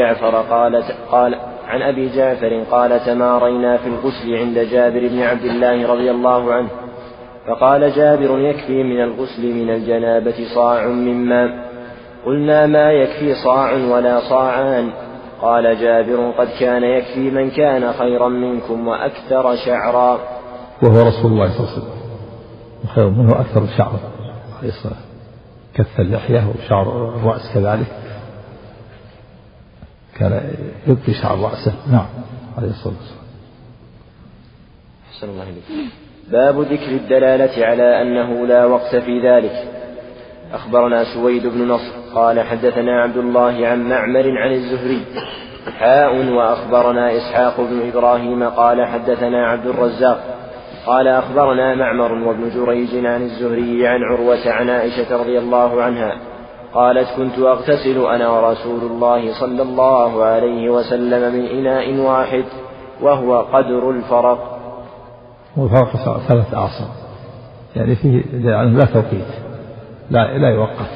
جعفر قال تمارينا في الغسل عند جابر بن عبد الله رضي الله عنه فقال جابر يكفي من الغسل من الجنابة صاع من ماء. قلنا ما يكفي صاع ولا صاعان. قال جابر قد كان يكفي من كان خيرا منكم وأكثر شعرا. وهو رسول الله صلى الله عليه وسلم وخير منه أكثر شعرا عليه الصلاة، كث اللحية وشعر الرأس كذلك كان يبقي شعر رأسه. نعم عليه الصلاة والسلام. أحسن الله إليك. باب ذكر الدلالة على أنه لا وقت في ذلك. أخبرنا سويد بن نصر قال حدثنا عبد الله عن معمر عن الزهري وأخبرنا إسحاق بن إبراهيم قال حدثنا عبد الرزاق قال أخبرنا معمر وابن جريج عن الزهري عن عروة عن عائشة رضي الله عنها قالت كنت أغتسل أنا ورسول الله صلى الله عليه وسلم من إناء واحد وهو قدر الفرق. والفرق 3 أعصار يعني فيه يعني لا توقيت لا يوقت،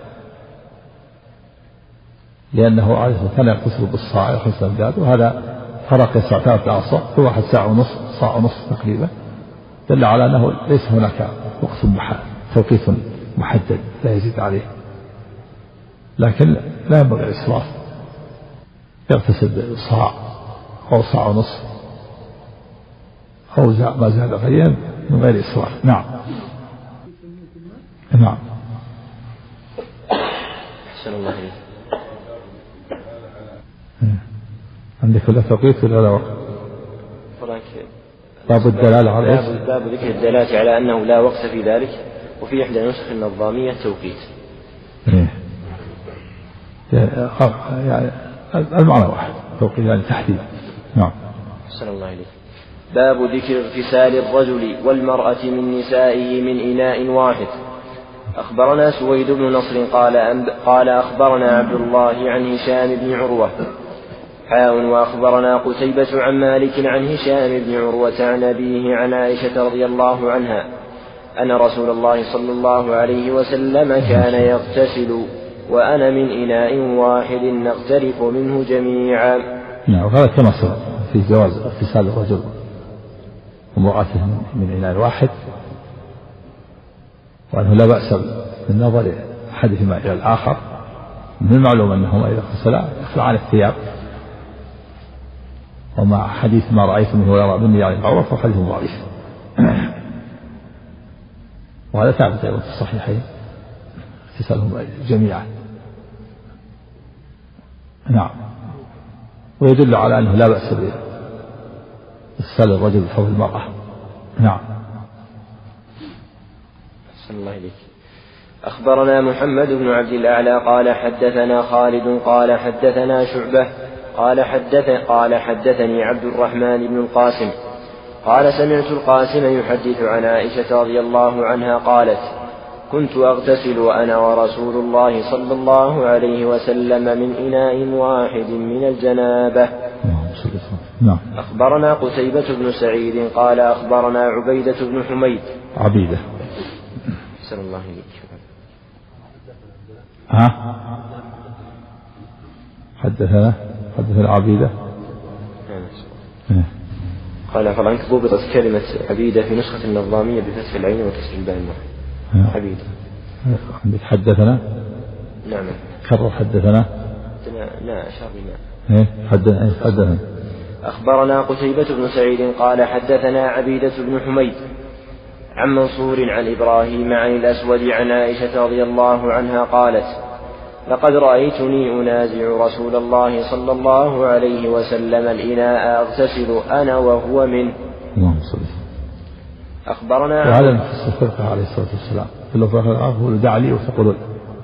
لأنه عليه الصلاة والسلام يغتسل بالصاع 5 أمداد وهذا فرق يسع 3 أعصار كل واحد ساعة ونصف صاع ونصف تقريبا، دل على أنه ليس هناك وقت توقيت محدد لا يزيد عليه، لكن لا ينبغي الإسراف، يغتسل بصاع أو صاع ونصف أو ما زاد غيا من غير إسراف. نعم نعم. أحسن الله إليك. عندك ولا توقيت ولا لا وقت؟ باب الدلالة على باب ذكر الدلالة على أنه لا وقت في ذلك، وفي إحدى نسخ النظامية توقيت. يعني المعنى واحد توقيت يعني تحديد. نعم. أحسن الله إليك. باب ذكر اغتسال الرجل والمرأة من نسائه من إناء واحد. أخبرنا سويد بن نصر قال أخبرنا عبد الله عن هشام بن عروة وأخبرنا قتيبة عن مالك عن هشام بن عروة عن أبيه عن عائشة رضي الله عنها أن رسول الله صلى الله عليه وسلم كان يغتسل وأنا من إناء واحد نغترف منه جميعا. نعم. وهذا كما سبق في جواز اغتسال الرجل ومرأته من إناء واحد، وأنه لا بأس بالنظر أحدهما إلى الآخر. من المعلوم أنهما إذا اغتسلا يخلعان الثياب، ومع حديث ما رأيت منه يرى مني يعني العورة فحديث ضعيف. وهذا ثابت أيضا في الصحيحين اغتسالهم جميعا. نعم. ويدل على أنه لا بأس باغتسال الرجل بفضل المرأة. نعم. أحسن الله إليك. أخبرنا محمد بن عبد الأعلى قال حدثنا خالد قال حدثنا شعبة قال حدثني عبد الرحمن بن القاسم قال سمعت القاسم يحدث عن عائشة رضي الله عنها قالت كنت أغتسل أنا ورسول الله صلى الله عليه وسلم من إناء واحد من الجنابة. أخبرنا قتيبة بن سعيد قال أخبرنا عبيدة بن حميد عبيدة أحسن الله إليك. حدثنا عبيدة قال فالعنك ضبطت كلمة عبيدة في نسخة النظامية بفتح العين وكسر الباء. عبيدة حدثنا نعم كرر حدثنا لا أشار بما حدثنا. أخبرنا قتيبة بن سعيد قال حدثنا عبيدة بن حميد عن منصور عن إبراهيم عن الأسود عن عائشة رضي الله عنها قالت لقد رأيتني أنازع رسول الله صلى الله عليه وسلم الإناء أغتسل أنا وهو منه. أخبرنا وهذا نفس الفرقة عليه الصلاة والسلام أقول دع لي وتقول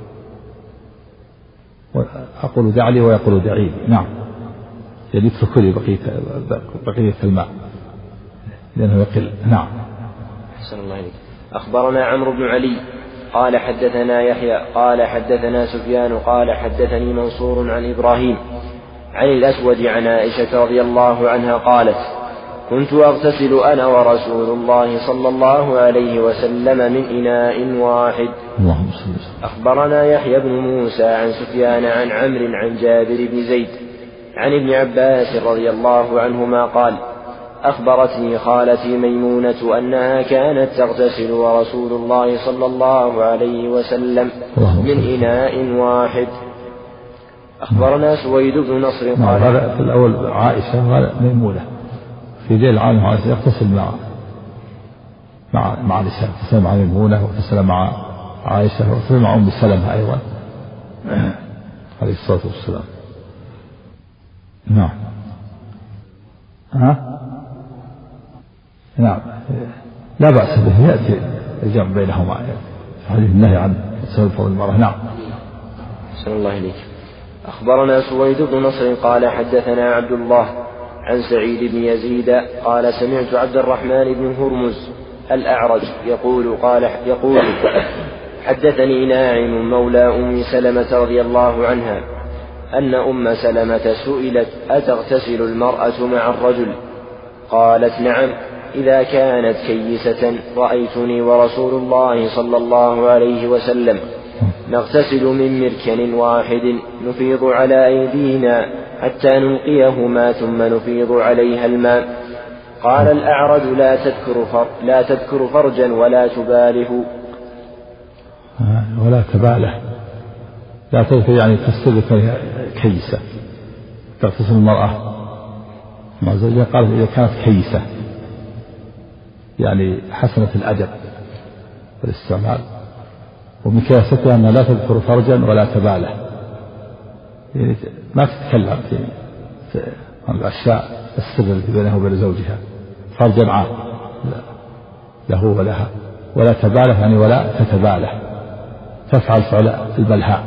أقول دع لي ويقول دعي لي. نعم يعني اترك لي بقية الماء لأنه يقل. نعم أحسن الله إليك. أخبرنا عمرو بن علي قال حدثنا يحيى قال حدثنا سفيان قال حدثني منصور عن إبراهيم عن الأسود عن عائشة رضي الله عنها قالت كنت أغتسل أنا ورسول الله صلى الله عليه وسلم من إناء واحد. أخبرنا يحيى بن موسى عن سفيان عن عمرو عن جابر بن زيد عن ابن عباس رضي الله عنهما قال أخبرتني خالتي ميمونة أنها كانت تغتسل ورسول الله صلى الله عليه وسلم من إناء واحد. أخبرنا سويد بن نصر قال هذا في الأول عائشة وهذا ميمونة في ذيل العالم عائشة يغتسل مع نساء اغتسل مع ميمونة واغتسل مع عائشة واغتسل مع أم سلمة أيضا عليه الصلاة والسلام. نعم نعم لا بأس به يأتي الجمع بينهما في حديث النهي عن تسلل فضل المرأة. نعم أحسن الله إليك. أخبرنا سويد بن نصر قال حدثنا عبد الله عن سعيد بن يزيد قال سمعت عبد الرحمن بن هرمز الأعرج يقول حدثني ناعم مولى أم سلمة رضي الله عنها أن أم سلمة سئلت أتغتسل المرأة مع الرجل قالت نعم إذا كانت كيسة رأيتني ورسول الله صلى الله عليه وسلم نغتسل من مركن واحد نفيض على أيدينا حتى نلقيهما ثم نفيض عليها الماء. قال الأعرج لا تذكر فرجا ولا تباله لا تذكر يعني تستذكر كيسة تغتسل المرأة مع زوجها. قالت إذا كانت كيسة يعني حسنة الأدب والاستعمال ومن كياستها أنها لا تذكر فرجا ولا تباله يعني ما تتكلم في الأشياء السر التي بينه وبين زوجها فرجا عام له ولها ولا تباله يعني ولا تتباله تفعل فعل البلهاء.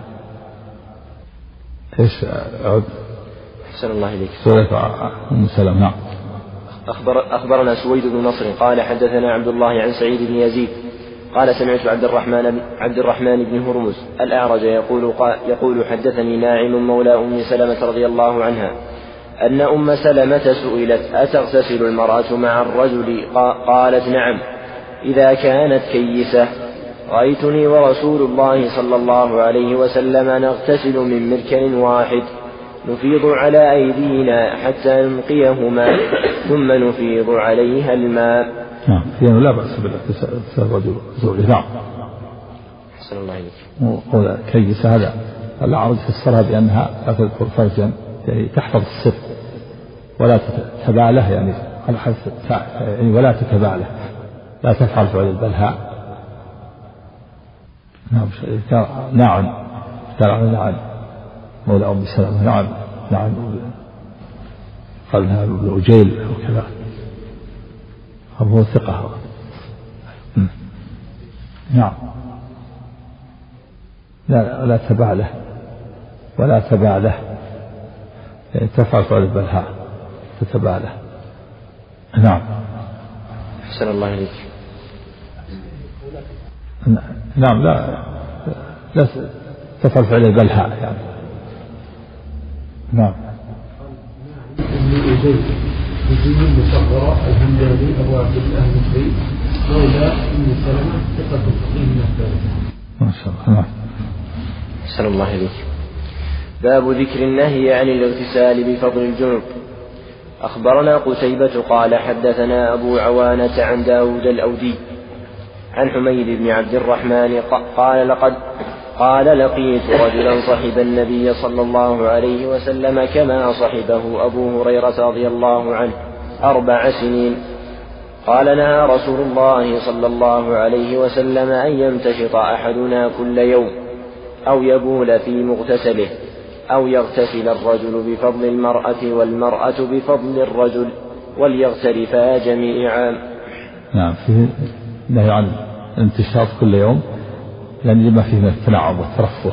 ايش عد أحسن الله إليك. سورة أم سلمة. نعم. أخبرنا سويد بن نصر قال حدثنا عبد الله عن سعيد بن يزيد قال سمعت عبد الرحمن بن هرمز الأعرج يقول حدثني ناعم مولى أم سلمة رضي الله عنها أن أم سلمة سئلت أتغتسل المرأة مع الرجل قالت نعم إذا كانت كيسة رأيتني ورسول الله صلى الله عليه وسلم نغتسل من مركن واحد نفيض على أيدينا حتى نلقيهما ثم نفيض عليها الماء. نعم يعني لا بأس بالاغتسال الرجل زوجه. نعم أحسن الله إليك. وقول كيسة هذا الأعرج فسرها بأنها لا تذكر فرجا يعني تحفظ السر ولا تتباله يعني ولا تتباله لا تفعل فعل البلهاء. نعم نعم مولى أم سلمة نعم قال لها ابن أجيل وكذا هو ثقة. نعم لا تبع له ولا تبع له، يعني تفعل فعل البلهاء تتبع له. نعم. أحسن الله إليك. نعم لا تفعل فعل البلهاء يعني. نعم. بن مصغرة الهمداني أبو عبد الله المصري مولى أم سلمة ثقة فقيه من الثالثة. ما شاء الله. أحسن الله إليك. باب ذكر النهي عن الاغتسال بفضل الجنب. أخبرنا قتيبة قال حدثنا أبو عوانة عن داود الأودي عن حميد بن عبد الرحمن قال لقيت رجلا صحب النبي صلى الله عليه وسلم كما صحبه أبو هريرة رضي الله عنه 4 سنين. قال نهى رسول الله صلى الله عليه وسلم أن يمتشط أحدنا كل يوم أو يبول في مغتسله أو يغتسل الرجل بفضل المرأة والمرأة بفضل الرجل وليغترفا جميعا. نعم. فيه نهي عن الامتشاط كل يوم لأن لما فيه من التنعم والترفه،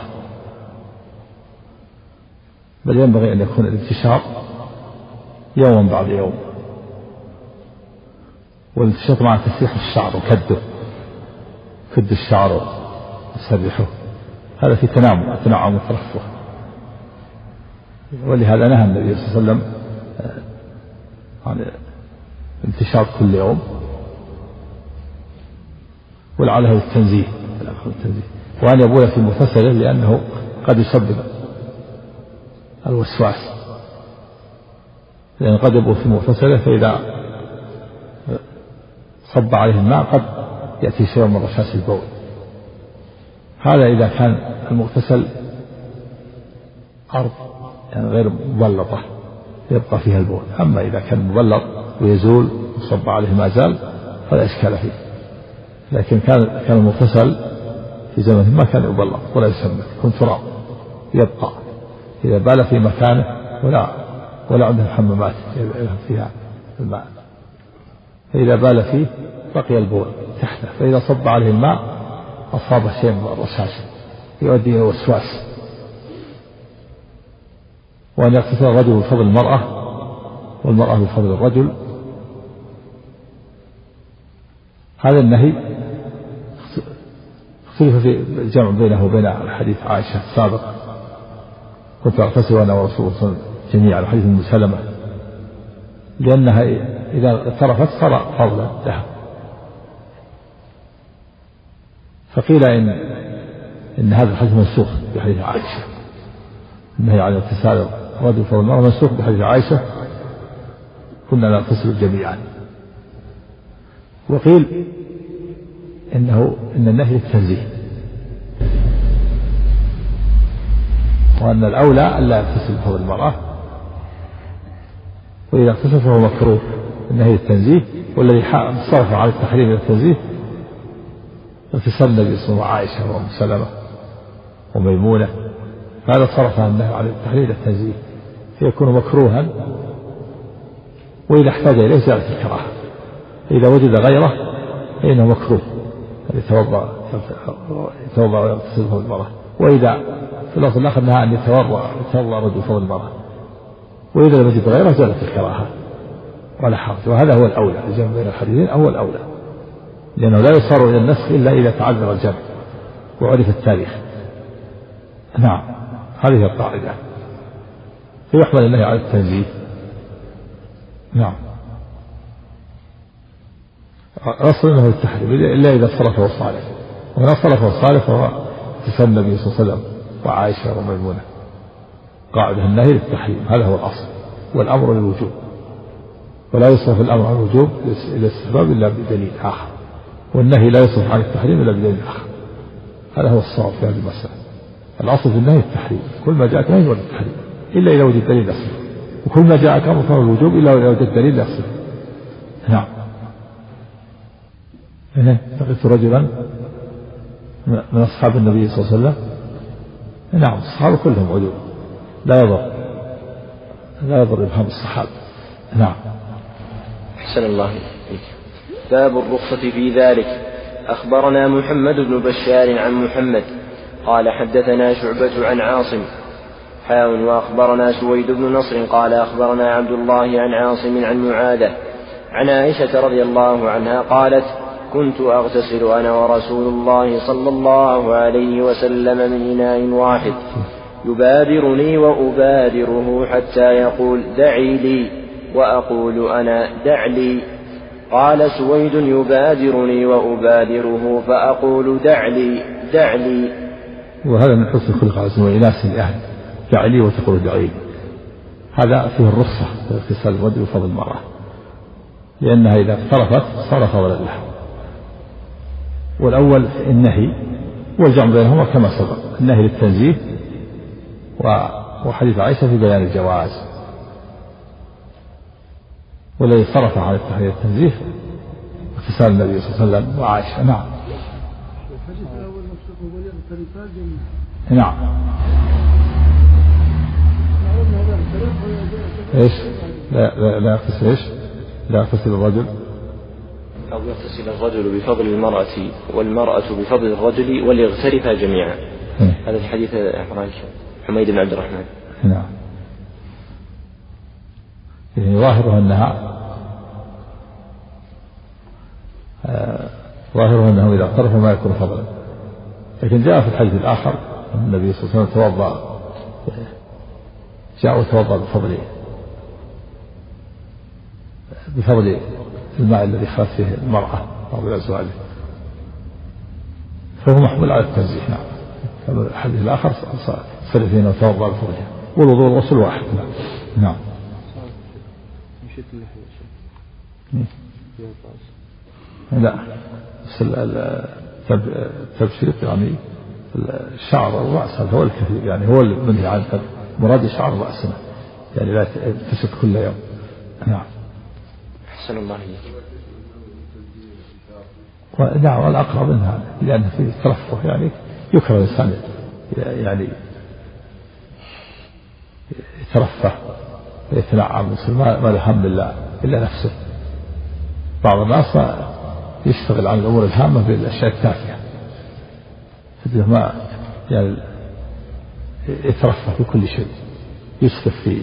بل ينبغي أن يكون الامتشاط يوما بعد يوم، والامتشاط مع تسريح الشعر وكده كد الشعر وسرحه، هذا في تنعم وترفه. ولهذا نهى النبي صلى الله عليه وسلم عن الامتشاط كل يوم، ولعله التنزيه وأن يبول في مغتسله لأنه قد يسبب الوسواس، لأن قد يبول في مغتسله فإذا صب عليه الماء قد يأتي شيء من رشاش البول. هذا إذا كان المغتسل أرض يعني غير مبلطة يبقى فيها البول، أما إذا كان مبلط ويزول وصب عليه ما زال فلا إشكال فيه. لكن كان المغتسل في زمن ما كان يبلط ولا يسمى، يكون تراب يبقى إذا بال في مكانه ولا عنده حمامات يذهب فيها الماء، فإذا بال فيه بقي البول تحته، فإذا صب عليه الماء أصاب شيء من الرشاش يؤدي إلى وسواس. وأن يغتسل الرجل بفضل المرأة والمرأة بفضل الرجل، هذا النهي اختلف في الجمع بينه وبين الحديث عائشة السابق كنت أغتسل أنا ورسول الله صلى الله عليه وسلم جميعا، حديث أم سلمة، لأنها إذا اغترفت صار فضلا لها. فقيل إن هذا الحديث منسوخ بحديث عائشة، النهي عن اغتسال الرجل بفضل المرأة منسوخ بحديث عائشة كنا نغتسل جميعا. وقيل إن النهي للتنزيه، وأن الأولى ألا يغتسل بفضل المرأة، وإذا اغتسل فهو مكروه. النهي للتنزيه، والذي صرف على التحريم للتنزيه اغتسال النبي صلى الله عليه وسلم وعائشة وأم سلمة وميمونة، هذا صرف النهي على التحريم للتنزيه فيكون مكروها، وإذا احتاج إليه زالت الكراهة. إذا وجد غيره فإنه مكروه يتوضأ ويغتسل بفضل المرأة، وإذا في اللفظ الآخر نهى أن يتوضأ الرجل بفضل المرأة، وإذا لم يجد غيره زالت الكراهة ولا حرج. وهذا هو الأولى، الجمع بين الحديثين هو الأولى، لأنه لا يصار إلى النسخ إلا إذا تعذر الجمع وعرف التاريخ. نعم، هذه القاعدة، فيحمل النهي على التنزيه. نعم. أصل أنه التحريم إلا إذا صرفه الصالح، وإذا صرفه الصالح فهو اغتسال النبي صلى الله عليه وسلم وعائشة وميمونة. قاعدة النهي للتحريم، هذا هو الأصل، والأمر للوجوب، ولا يصرف الأمر عن الوجوب إلى الاستحباب إلا بدليل آخر، والنهي لا يصرف عن التحريم إلا بدليل آخر. هذا هو الصواب في هذه المسألة. الأصل في النهي التحريم، كل ما جاءك نهي هو التحريم إلا إذا وجد دليل أصله، وكل ما جاءك أمر فهو الوجوب إلا إذا وجد دليل أصله. نعم. لقيت رجلا من أصحاب النبي صلى الله عليه وسلم، نعم الصحابة كلهم عدول، لا يضر إبهام الصحابة. نعم. أحسن الله إليك. باب الرخصة في ذلك. أخبرنا محمد بن بشار عن محمد قال حدثنا شعبة عن عاصم وأخبرنا سويد بن نصر قال أخبرنا عبد الله عن عاصم عن معاذة عن عائشة رضي الله عنها قالت كنت أغتسل أنا ورسول الله صلى الله عليه وسلم من إناء واحد يبادرني وأبادره حتى يقول دعي لي وأقول أنا دع لي. قال سويد يبادرني وأبادره فأقول دع لي. وهذا من حسن الخلق على سبيل إناس الأهل، دع لي وتقول دعي لي. هذا فيه الرخصة في اغتسال الرجل وفضل المرأة، لأنها إذا اقترفت صار فضلا لها. والأول النهي والجمع بينهما كما سبق، النهي للتنزيه وحديث عائشة في بيان الجواز، والذي صرف عن التنزيه اغتسال النبي صلى الله عليه وسلم وعائشة. نعم. نعم. ايش؟ لا يغتسل ايش؟ لا يغتسل الرجل أو يغتسل الرجل بفضل المرأة والمرأة بفضل الرجل وليغترفا جميعا. هذا في حديث حميد بن عبد الرحمن. نعم. ظاهرها أنهم إذا اغترفوا ما يكون فضلا، لكن جاء في الحديث الآخر النبي صلى الله عليه وسلم جاء وتوضأ بفضل الماء الذي خرج فيه المرأة أو الأزواج، فهو محمول على التنزيه. نعم. الحديث الآخر صرف فينا وتوضأ بفضلها والوضوء والغسل واحد. نعم. لا التبشير يعني الشعر الرأس هذا هو الكثير، يعني هو المنهي عن مراد شعر رأسنا، يعني لا تشد كل يوم. نعم. أحسن الله إليك. نعم. والأقرب منها لأن في ترفه، يعني يكره الإنسان يعني يترفه ويتنعم ما له هم إلا نفسه. بعض الناس يشتغل عن الأمور الهامة بالأشياء التافهة، ما يعني يترفه في كل شيء، يسرف في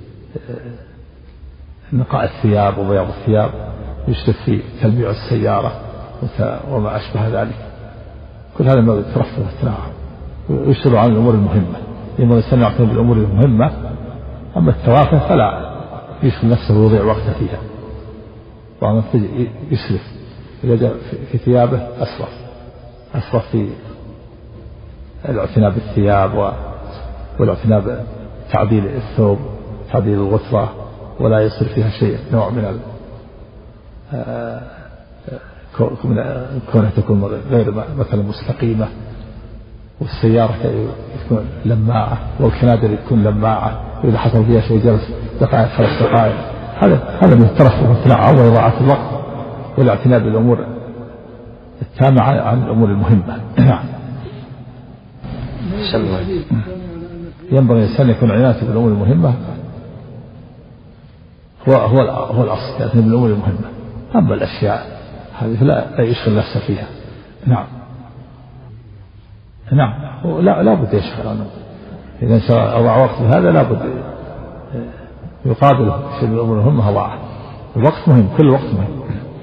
نقاء الثياب وبياض الثياب، يسرف في تلميع السيارة وما أشبه ذلك. كل هذا ما يترفه ويتنعم ويشتغل عن الأمور المهمة، لأنه الإنسان يعتني بالأمور المهمة، أما التوافه فلا يشغل نفسه ويضيع وقته فيها. بعض يسرف إذا جاء في ثيابه أسرف في الاعتناء بالثياب والاعتناء بتعديل الثوب، تعديل الغترة، ولا يصير فيها شيء نوع من كونها تكون غير مثلا مستقيمة، والسيارة تكون لماعة، والكنادر تكون لماعة، وإذا حصل فيها شيء جلس دقائق 3 دقائق. هذا من الترفه والتنعم وإضاعة الوقت والاعتناء بالأمور التامة عن الأمور المهمة. ينبغي الإنسان يكون عنايته بالأمور المهمة هو الأصل، يعتني بالأمور المهمة. أما الأشياء هذه لا يشغل نفسه فيها. نعم. لا بد يشغل عنه. إذا أضاع وقت بهذا لا بد يقابل شيء من الأمور المهمة أضاعه. الوقت مهم، كل وقت مهم،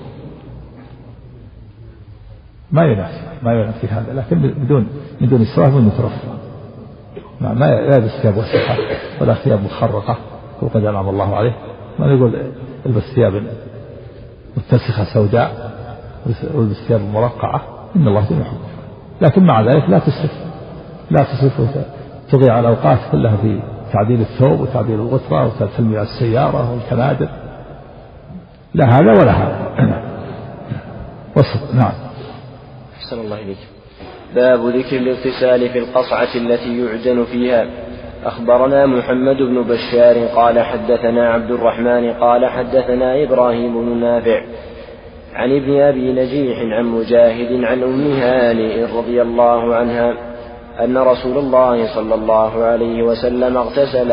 ما ينافي هذا، لكن من دون إسراف ومترفه. ما يلبس ثياب وسخة ولا ثياب مخرقة وقد أنعم الله عليه. ما يقول البس ثياب متسخة سوداء والبس ثياب مرقعة، إن الله جل وعلا. لكن مع ذلك لا تسرف وتضيع الأوقات كلها في تعديل الثوب وتعديل الغترة وتلميع السيارة والكنادر، لا هذا ولا هذا. وسط. نعم. أحسن الله إليك. باب ذكر الاغتسال في القصعة التي يعجن فيها. أخبرنا محمد بن بشار قال حدثنا عبد الرحمن قال حدثنا إبراهيم بن نافع عن ابن أبي نجيح عن مجاهد عن أم هانئ رضي الله عنها أن رسول الله صلى الله عليه وسلم اغتسل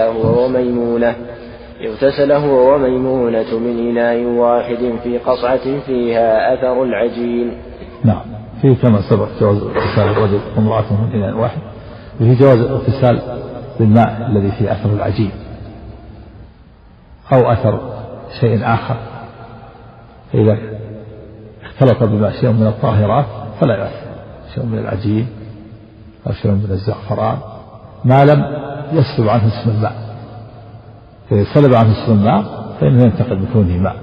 هو وميمونة من إناء واحد في قصعة فيها أثر العجين. نعم. فيه كما سبق جواز اغتسال الرجل وامرأته من إناء واحد، وفي جواز الاغتسال بالماء الذي فيه أثر العجين أو أثر شيء آخر، فإذا اختلط بماء شيء من الطاهرات فلا يؤثر، شيء من العجين أو شيء من الزعفران ما لم يسلب عنه اسم الماء. فإذا سلب عنه اسم الماء فإنه ينتقل من كونه ماء،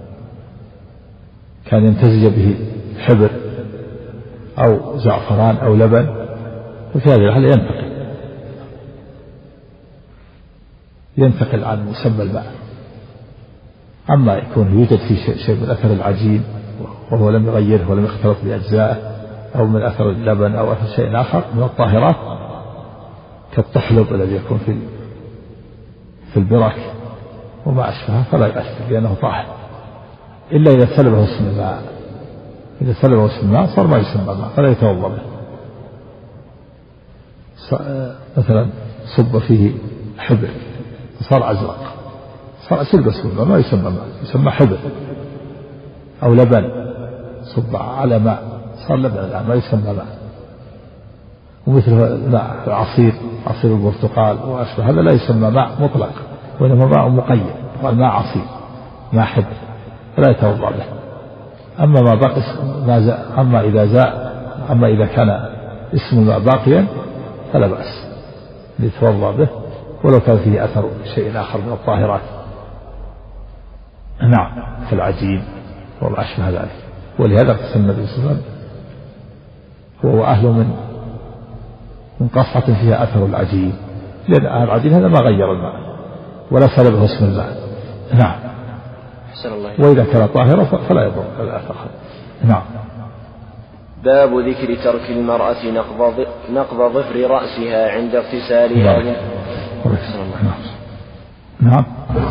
كان يمتزج به حبر أو زعفران أو لبن، وفي هذه الحالة ينتقل عن مسمى الماء. أما يكون يوجد فيه شيء من أثر العجين وهو لم يغيره ولم يختلط بأجزائه، أو من أثر اللبن أو أثر شيء آخر من الطاهرات كالطحلب الذي يكون في البرك وما أشبهه فلا يؤثر لأنه طاهر، إلا إذا سلبه اسم الماء. إذا سلبه اسم الماء صار ما يسمى ماء فلا يتوضأ به. مثلا صب فيه حبر صار أزرق، صار سلب اسم الماء ما يسمى ماء، يسمى حبر. أو لبن صب على ماء صار لبن الآن ما يسمى ماء. ومثل عصير البرتقال وأشبه هذا لا يسمى ماء مطلق، وإنما ماء مقيد، ماء عصير ماء حبر فلا يتوضأ به. أما ما بقي أما إذا كان اسم الماء باقيا فلا بأس يتوضأ به ولو كان فيه أثر شيء آخر من الطاهرات، نعم، كالعجين وما أشبه ذلك. ولهذا قسم النبي صلى الله عليه وسلم هو أهله من قصعة فيها أثر العجين، لأن العجين هذا ما غير الماء ولا سلبه اسم الماء. نعم. وإذا كان طاهرا فلا يضر الأثر. نعم. باب ذكر ترك المرأة نقض ظفر رأسها عند اغتسالها. نعم.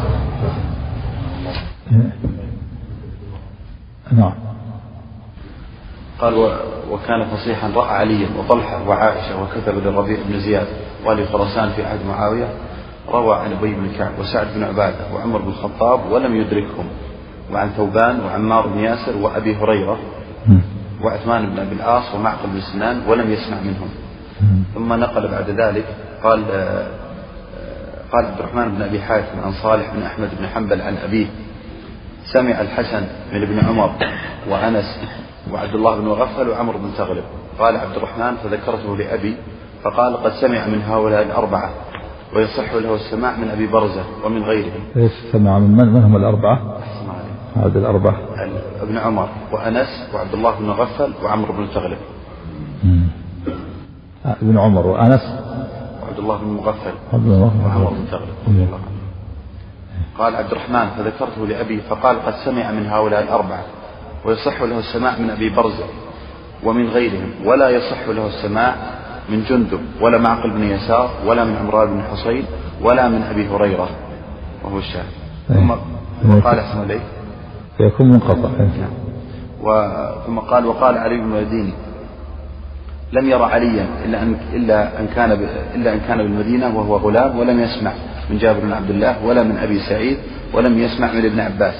نعم. قال وكان فصيحا رأى عليا وطلحة وعائشة وكتب للربيع بن زياد والي خراسان في عهد معاوية، روى عن أبي بن كعب وسعد بن عبادة وعمر بن الخطاب ولم يدركهم، وعن ثوبان وعمار بن ياسر وأبي هريرة وعثمان بن أبي العاص ومعقل بن سنان ولم يسمع منهم. ثم نقل بعد ذلك قال عبد الرحمن بن أبي حاتم عن صالح بن أحمد بن حنبل عن أبيه سمع الحسن من ابن عمر وأنس وعبد الله بن مغفل وعمر بن تغلب. قال عبد الرحمن فذكرته لأبي فقال قد سمع من هؤلاء الأربعة ويصح له السماع من أبي برزة ومن غيرهم. ايش سمع من هم الأربعة؟ هذا الأربعة ابن عمر وأنس وعبد الله بن مغفل وعمر بن تغلب. ابن عمر وأنس وعبد الله بن مغفل وعمر بن تغلب. قال عبد الرحمن فذكرته لأبي فقال قد سمع من هؤلاء الأربعة ويصح له السماع من أبي برزة ومن غيرهم، ولا يصح له السماع من جندب ولا معقل بن يسار ولا من عمران بن حصين ولا من أبي هريرة وهو الشاهد. ثم قال أحسن إليك يكون منقطع. ثم قال وقال علي بن المديني لم يرى عليا إلا أن كان بالمدينة وهو غلام، ولم يسمع من جابر بن عبد الله ولا من أبي سعيد ولم يسمع من ابن عباس.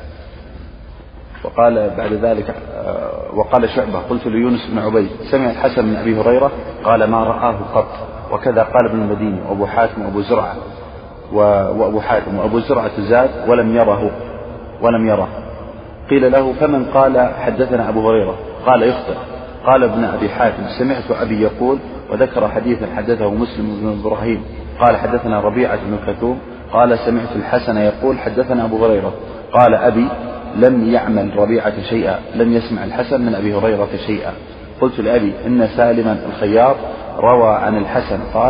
وقال بعد ذلك وقال شعبة قلت ليونس بن عبيد سمع الحسن من أبي هريرة قال ما رآه قط. وكذا قال ابن المديني وأبو حاتم وأبو زرعة وأبو حاتم وأبو زرعة زاد ولم يره. قيل له فمن قال حدثنا أبو هريرة؟ قال يخطئ. قال ابن أبي حاتم سمعت أبي يقول، وذكر حديثا حدثه مسلم بن إبراهيم قال حدثنا ربيعة بن كلثوم قال سمعت الحسن يقول حدثنا أبو هريرة. قال أبي لم يعمل ربيعة شيئا، لم يسمع الحسن من أبي هريرة شيئا. قلت لأبي إن سالما الخياط روى عن الحسن قال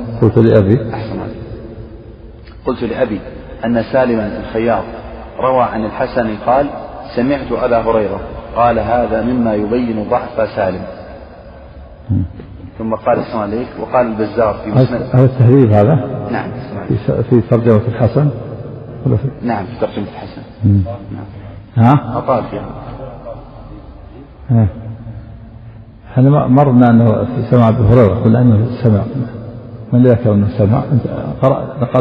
قلت لأبي أن سالما الخياط روى عن الحسن قال سمعت أبا هريرة. قال هذا مما يبين ضعف سالم. ثم قال السلام عليك. وقال البزار في مسند هذا التهذيب هذا نعم في ترجمة الحسن نعم في ترجمة الحسن أطال فيها. احنا مرنا أنه سمع أبو هريرة قلنا أنه سمع، من ذكر أنه سمع؟ أنت نقلت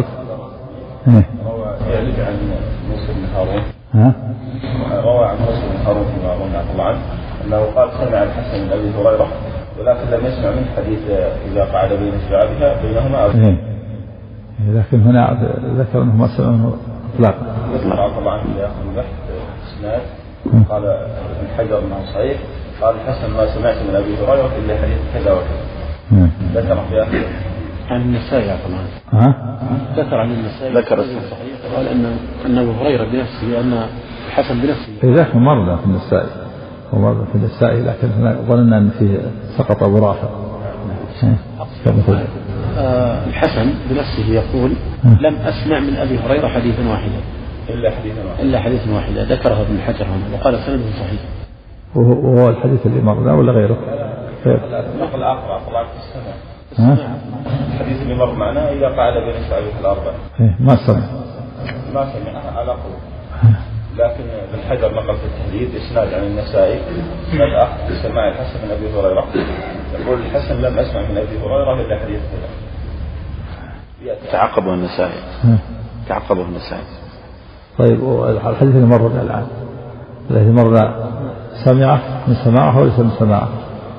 يعرف عن موسى بن هارون روى عن موسى بن هارون رضي الله عنه أنه قال سمع الحسن من أبي هريرة ولكن لم يسمع من حديث إذا قعد بين شعابها بينهما لكن هنا ذكر أنه ما سمع منه إطلاقا. طبعا في آخر البحث إسناد قال ابن حجر أنه صحيح، قال الحسن ما سمعت من أبي هريرة إلا حديث كذا وكذا. ذكر في آخر عن النسائي طبعا. ذكر عن النسائي ذكر صحيح، قال أن أبو هريرة بنفسه أن الحسن بنفسه. ذاك مرة في النسائي ومرة في النسائي، لكن هنا ظننا أن فيه سقط أبو رافع. الحسن بنفسه يقول لم أسمع من أبي هريرة حديثا واحدا إلا حديثا واحدا ذكره ابن حجر هنا وقال سنده صحيح. وهو الحديث اللي مر ولا غيره؟ نقل آخر طلعت في السماء. الحديث اللي مر معنا إذا قعد بين شعابه الأربع ما سمعها على قول، لكن ابن حجر نقل في التهذيب إسناد عن النسائي إسناد آخر سماع الحسن من أبي هريرة، يقول الحسن لم أسمع من أبي هريرة إلا حديث كذا. تعقبه النسائي. طيب الحديث اللي مر الآن الذي مر سمعه من سماعه وليس من سماعه،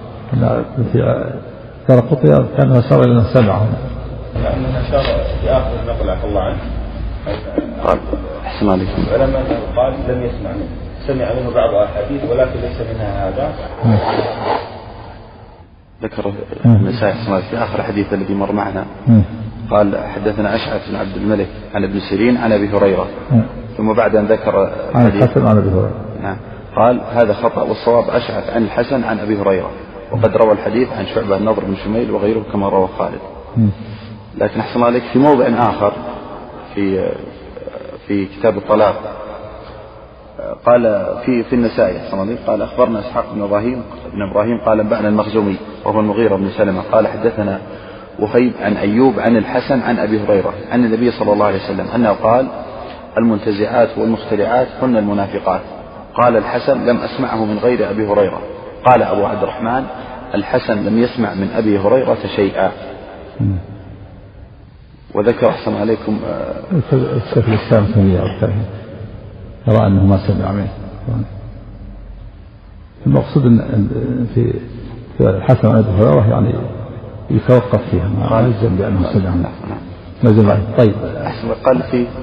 ترى قطية كان أشار إلى سمعه، لأنه أشار في آخر النقل عفى الله عنه قال أحسن عليكم علماء قال لم يسمع منه، سمع منه بعض الأحاديث ولكن ليس منها هذا. ذكر النسائي في آخر الحديث الذي مر معنا قال حدثنا أشعث بن عبد الملك عن ابن سيرين عن أبي هريرة، ثم بعد أن ذكر الحسن عن أبي هريرة قال هذا خطأ والصواب أشعث عن الحسن عن أبي هريرة، وقد روى الحديث عن شعبة النضر بن شميل وغيره كما روى خالد. لكن أحسن عليك في موضع آخر في كتاب الطلاق قال في النسائي أحسن عليك قال أخبرنا إسحاق بن إبراهيم قال أنبأنا المخزومي وهو المغيرة بن سلمة قال حدثنا وخيب عن أيوب عن الحسن عن أبي هريرة عن النبي صلى الله عليه وسلم أنه قال المنتزعات والمخترعات هن المنافقات. قال الحسن لم أسمعه من غير أبي هريرة. قال أبو عبد الرحمن الحسن لم يسمع من أبي هريرة شيئا. وذكر أحسن عليكم الشيخ الإسلام يرى أنه ما سمع منه. المقصود أن في الحسن عن أبي هريرة يعني يتوقف فيها ما يلزم بأنه سمع منه. طيب قال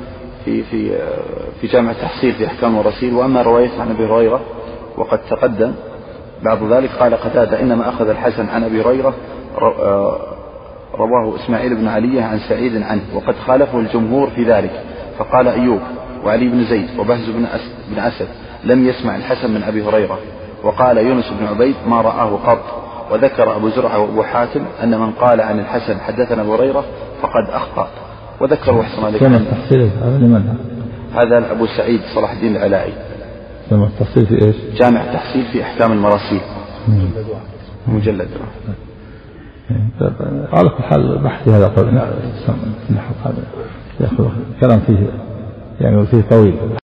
في جامع التحصيل في أحكام الرسيل وأما رواية عن أبي هريرة وقد تقدم بعض ذلك. قال قتادة إنما أخذ الحسن عن أبي هريرة رواه إسماعيل بن علي عن سعيد عنه، وقد خالفه الجمهور في ذلك، فقال أيوب وعلي بن زيد وبهز بن أسد لم يسمع الحسن من أبي هريرة. وقال يونس بن عبيد ما رآه قط. وذكر أبو زرعة وأبو حاتم أن من قال عن الحسن حدثنا أبو هريرة فقد أخطأ. وذكروا أحسن عليكم هذا أبو سعيد صلاح الدين العلائي. جامع التحصيل في إيش؟ جامع التحصيل في أحكام المراسيل مجلد. على كل حال بحث هذا يأخذ كلام فيه يعني فيه طويل.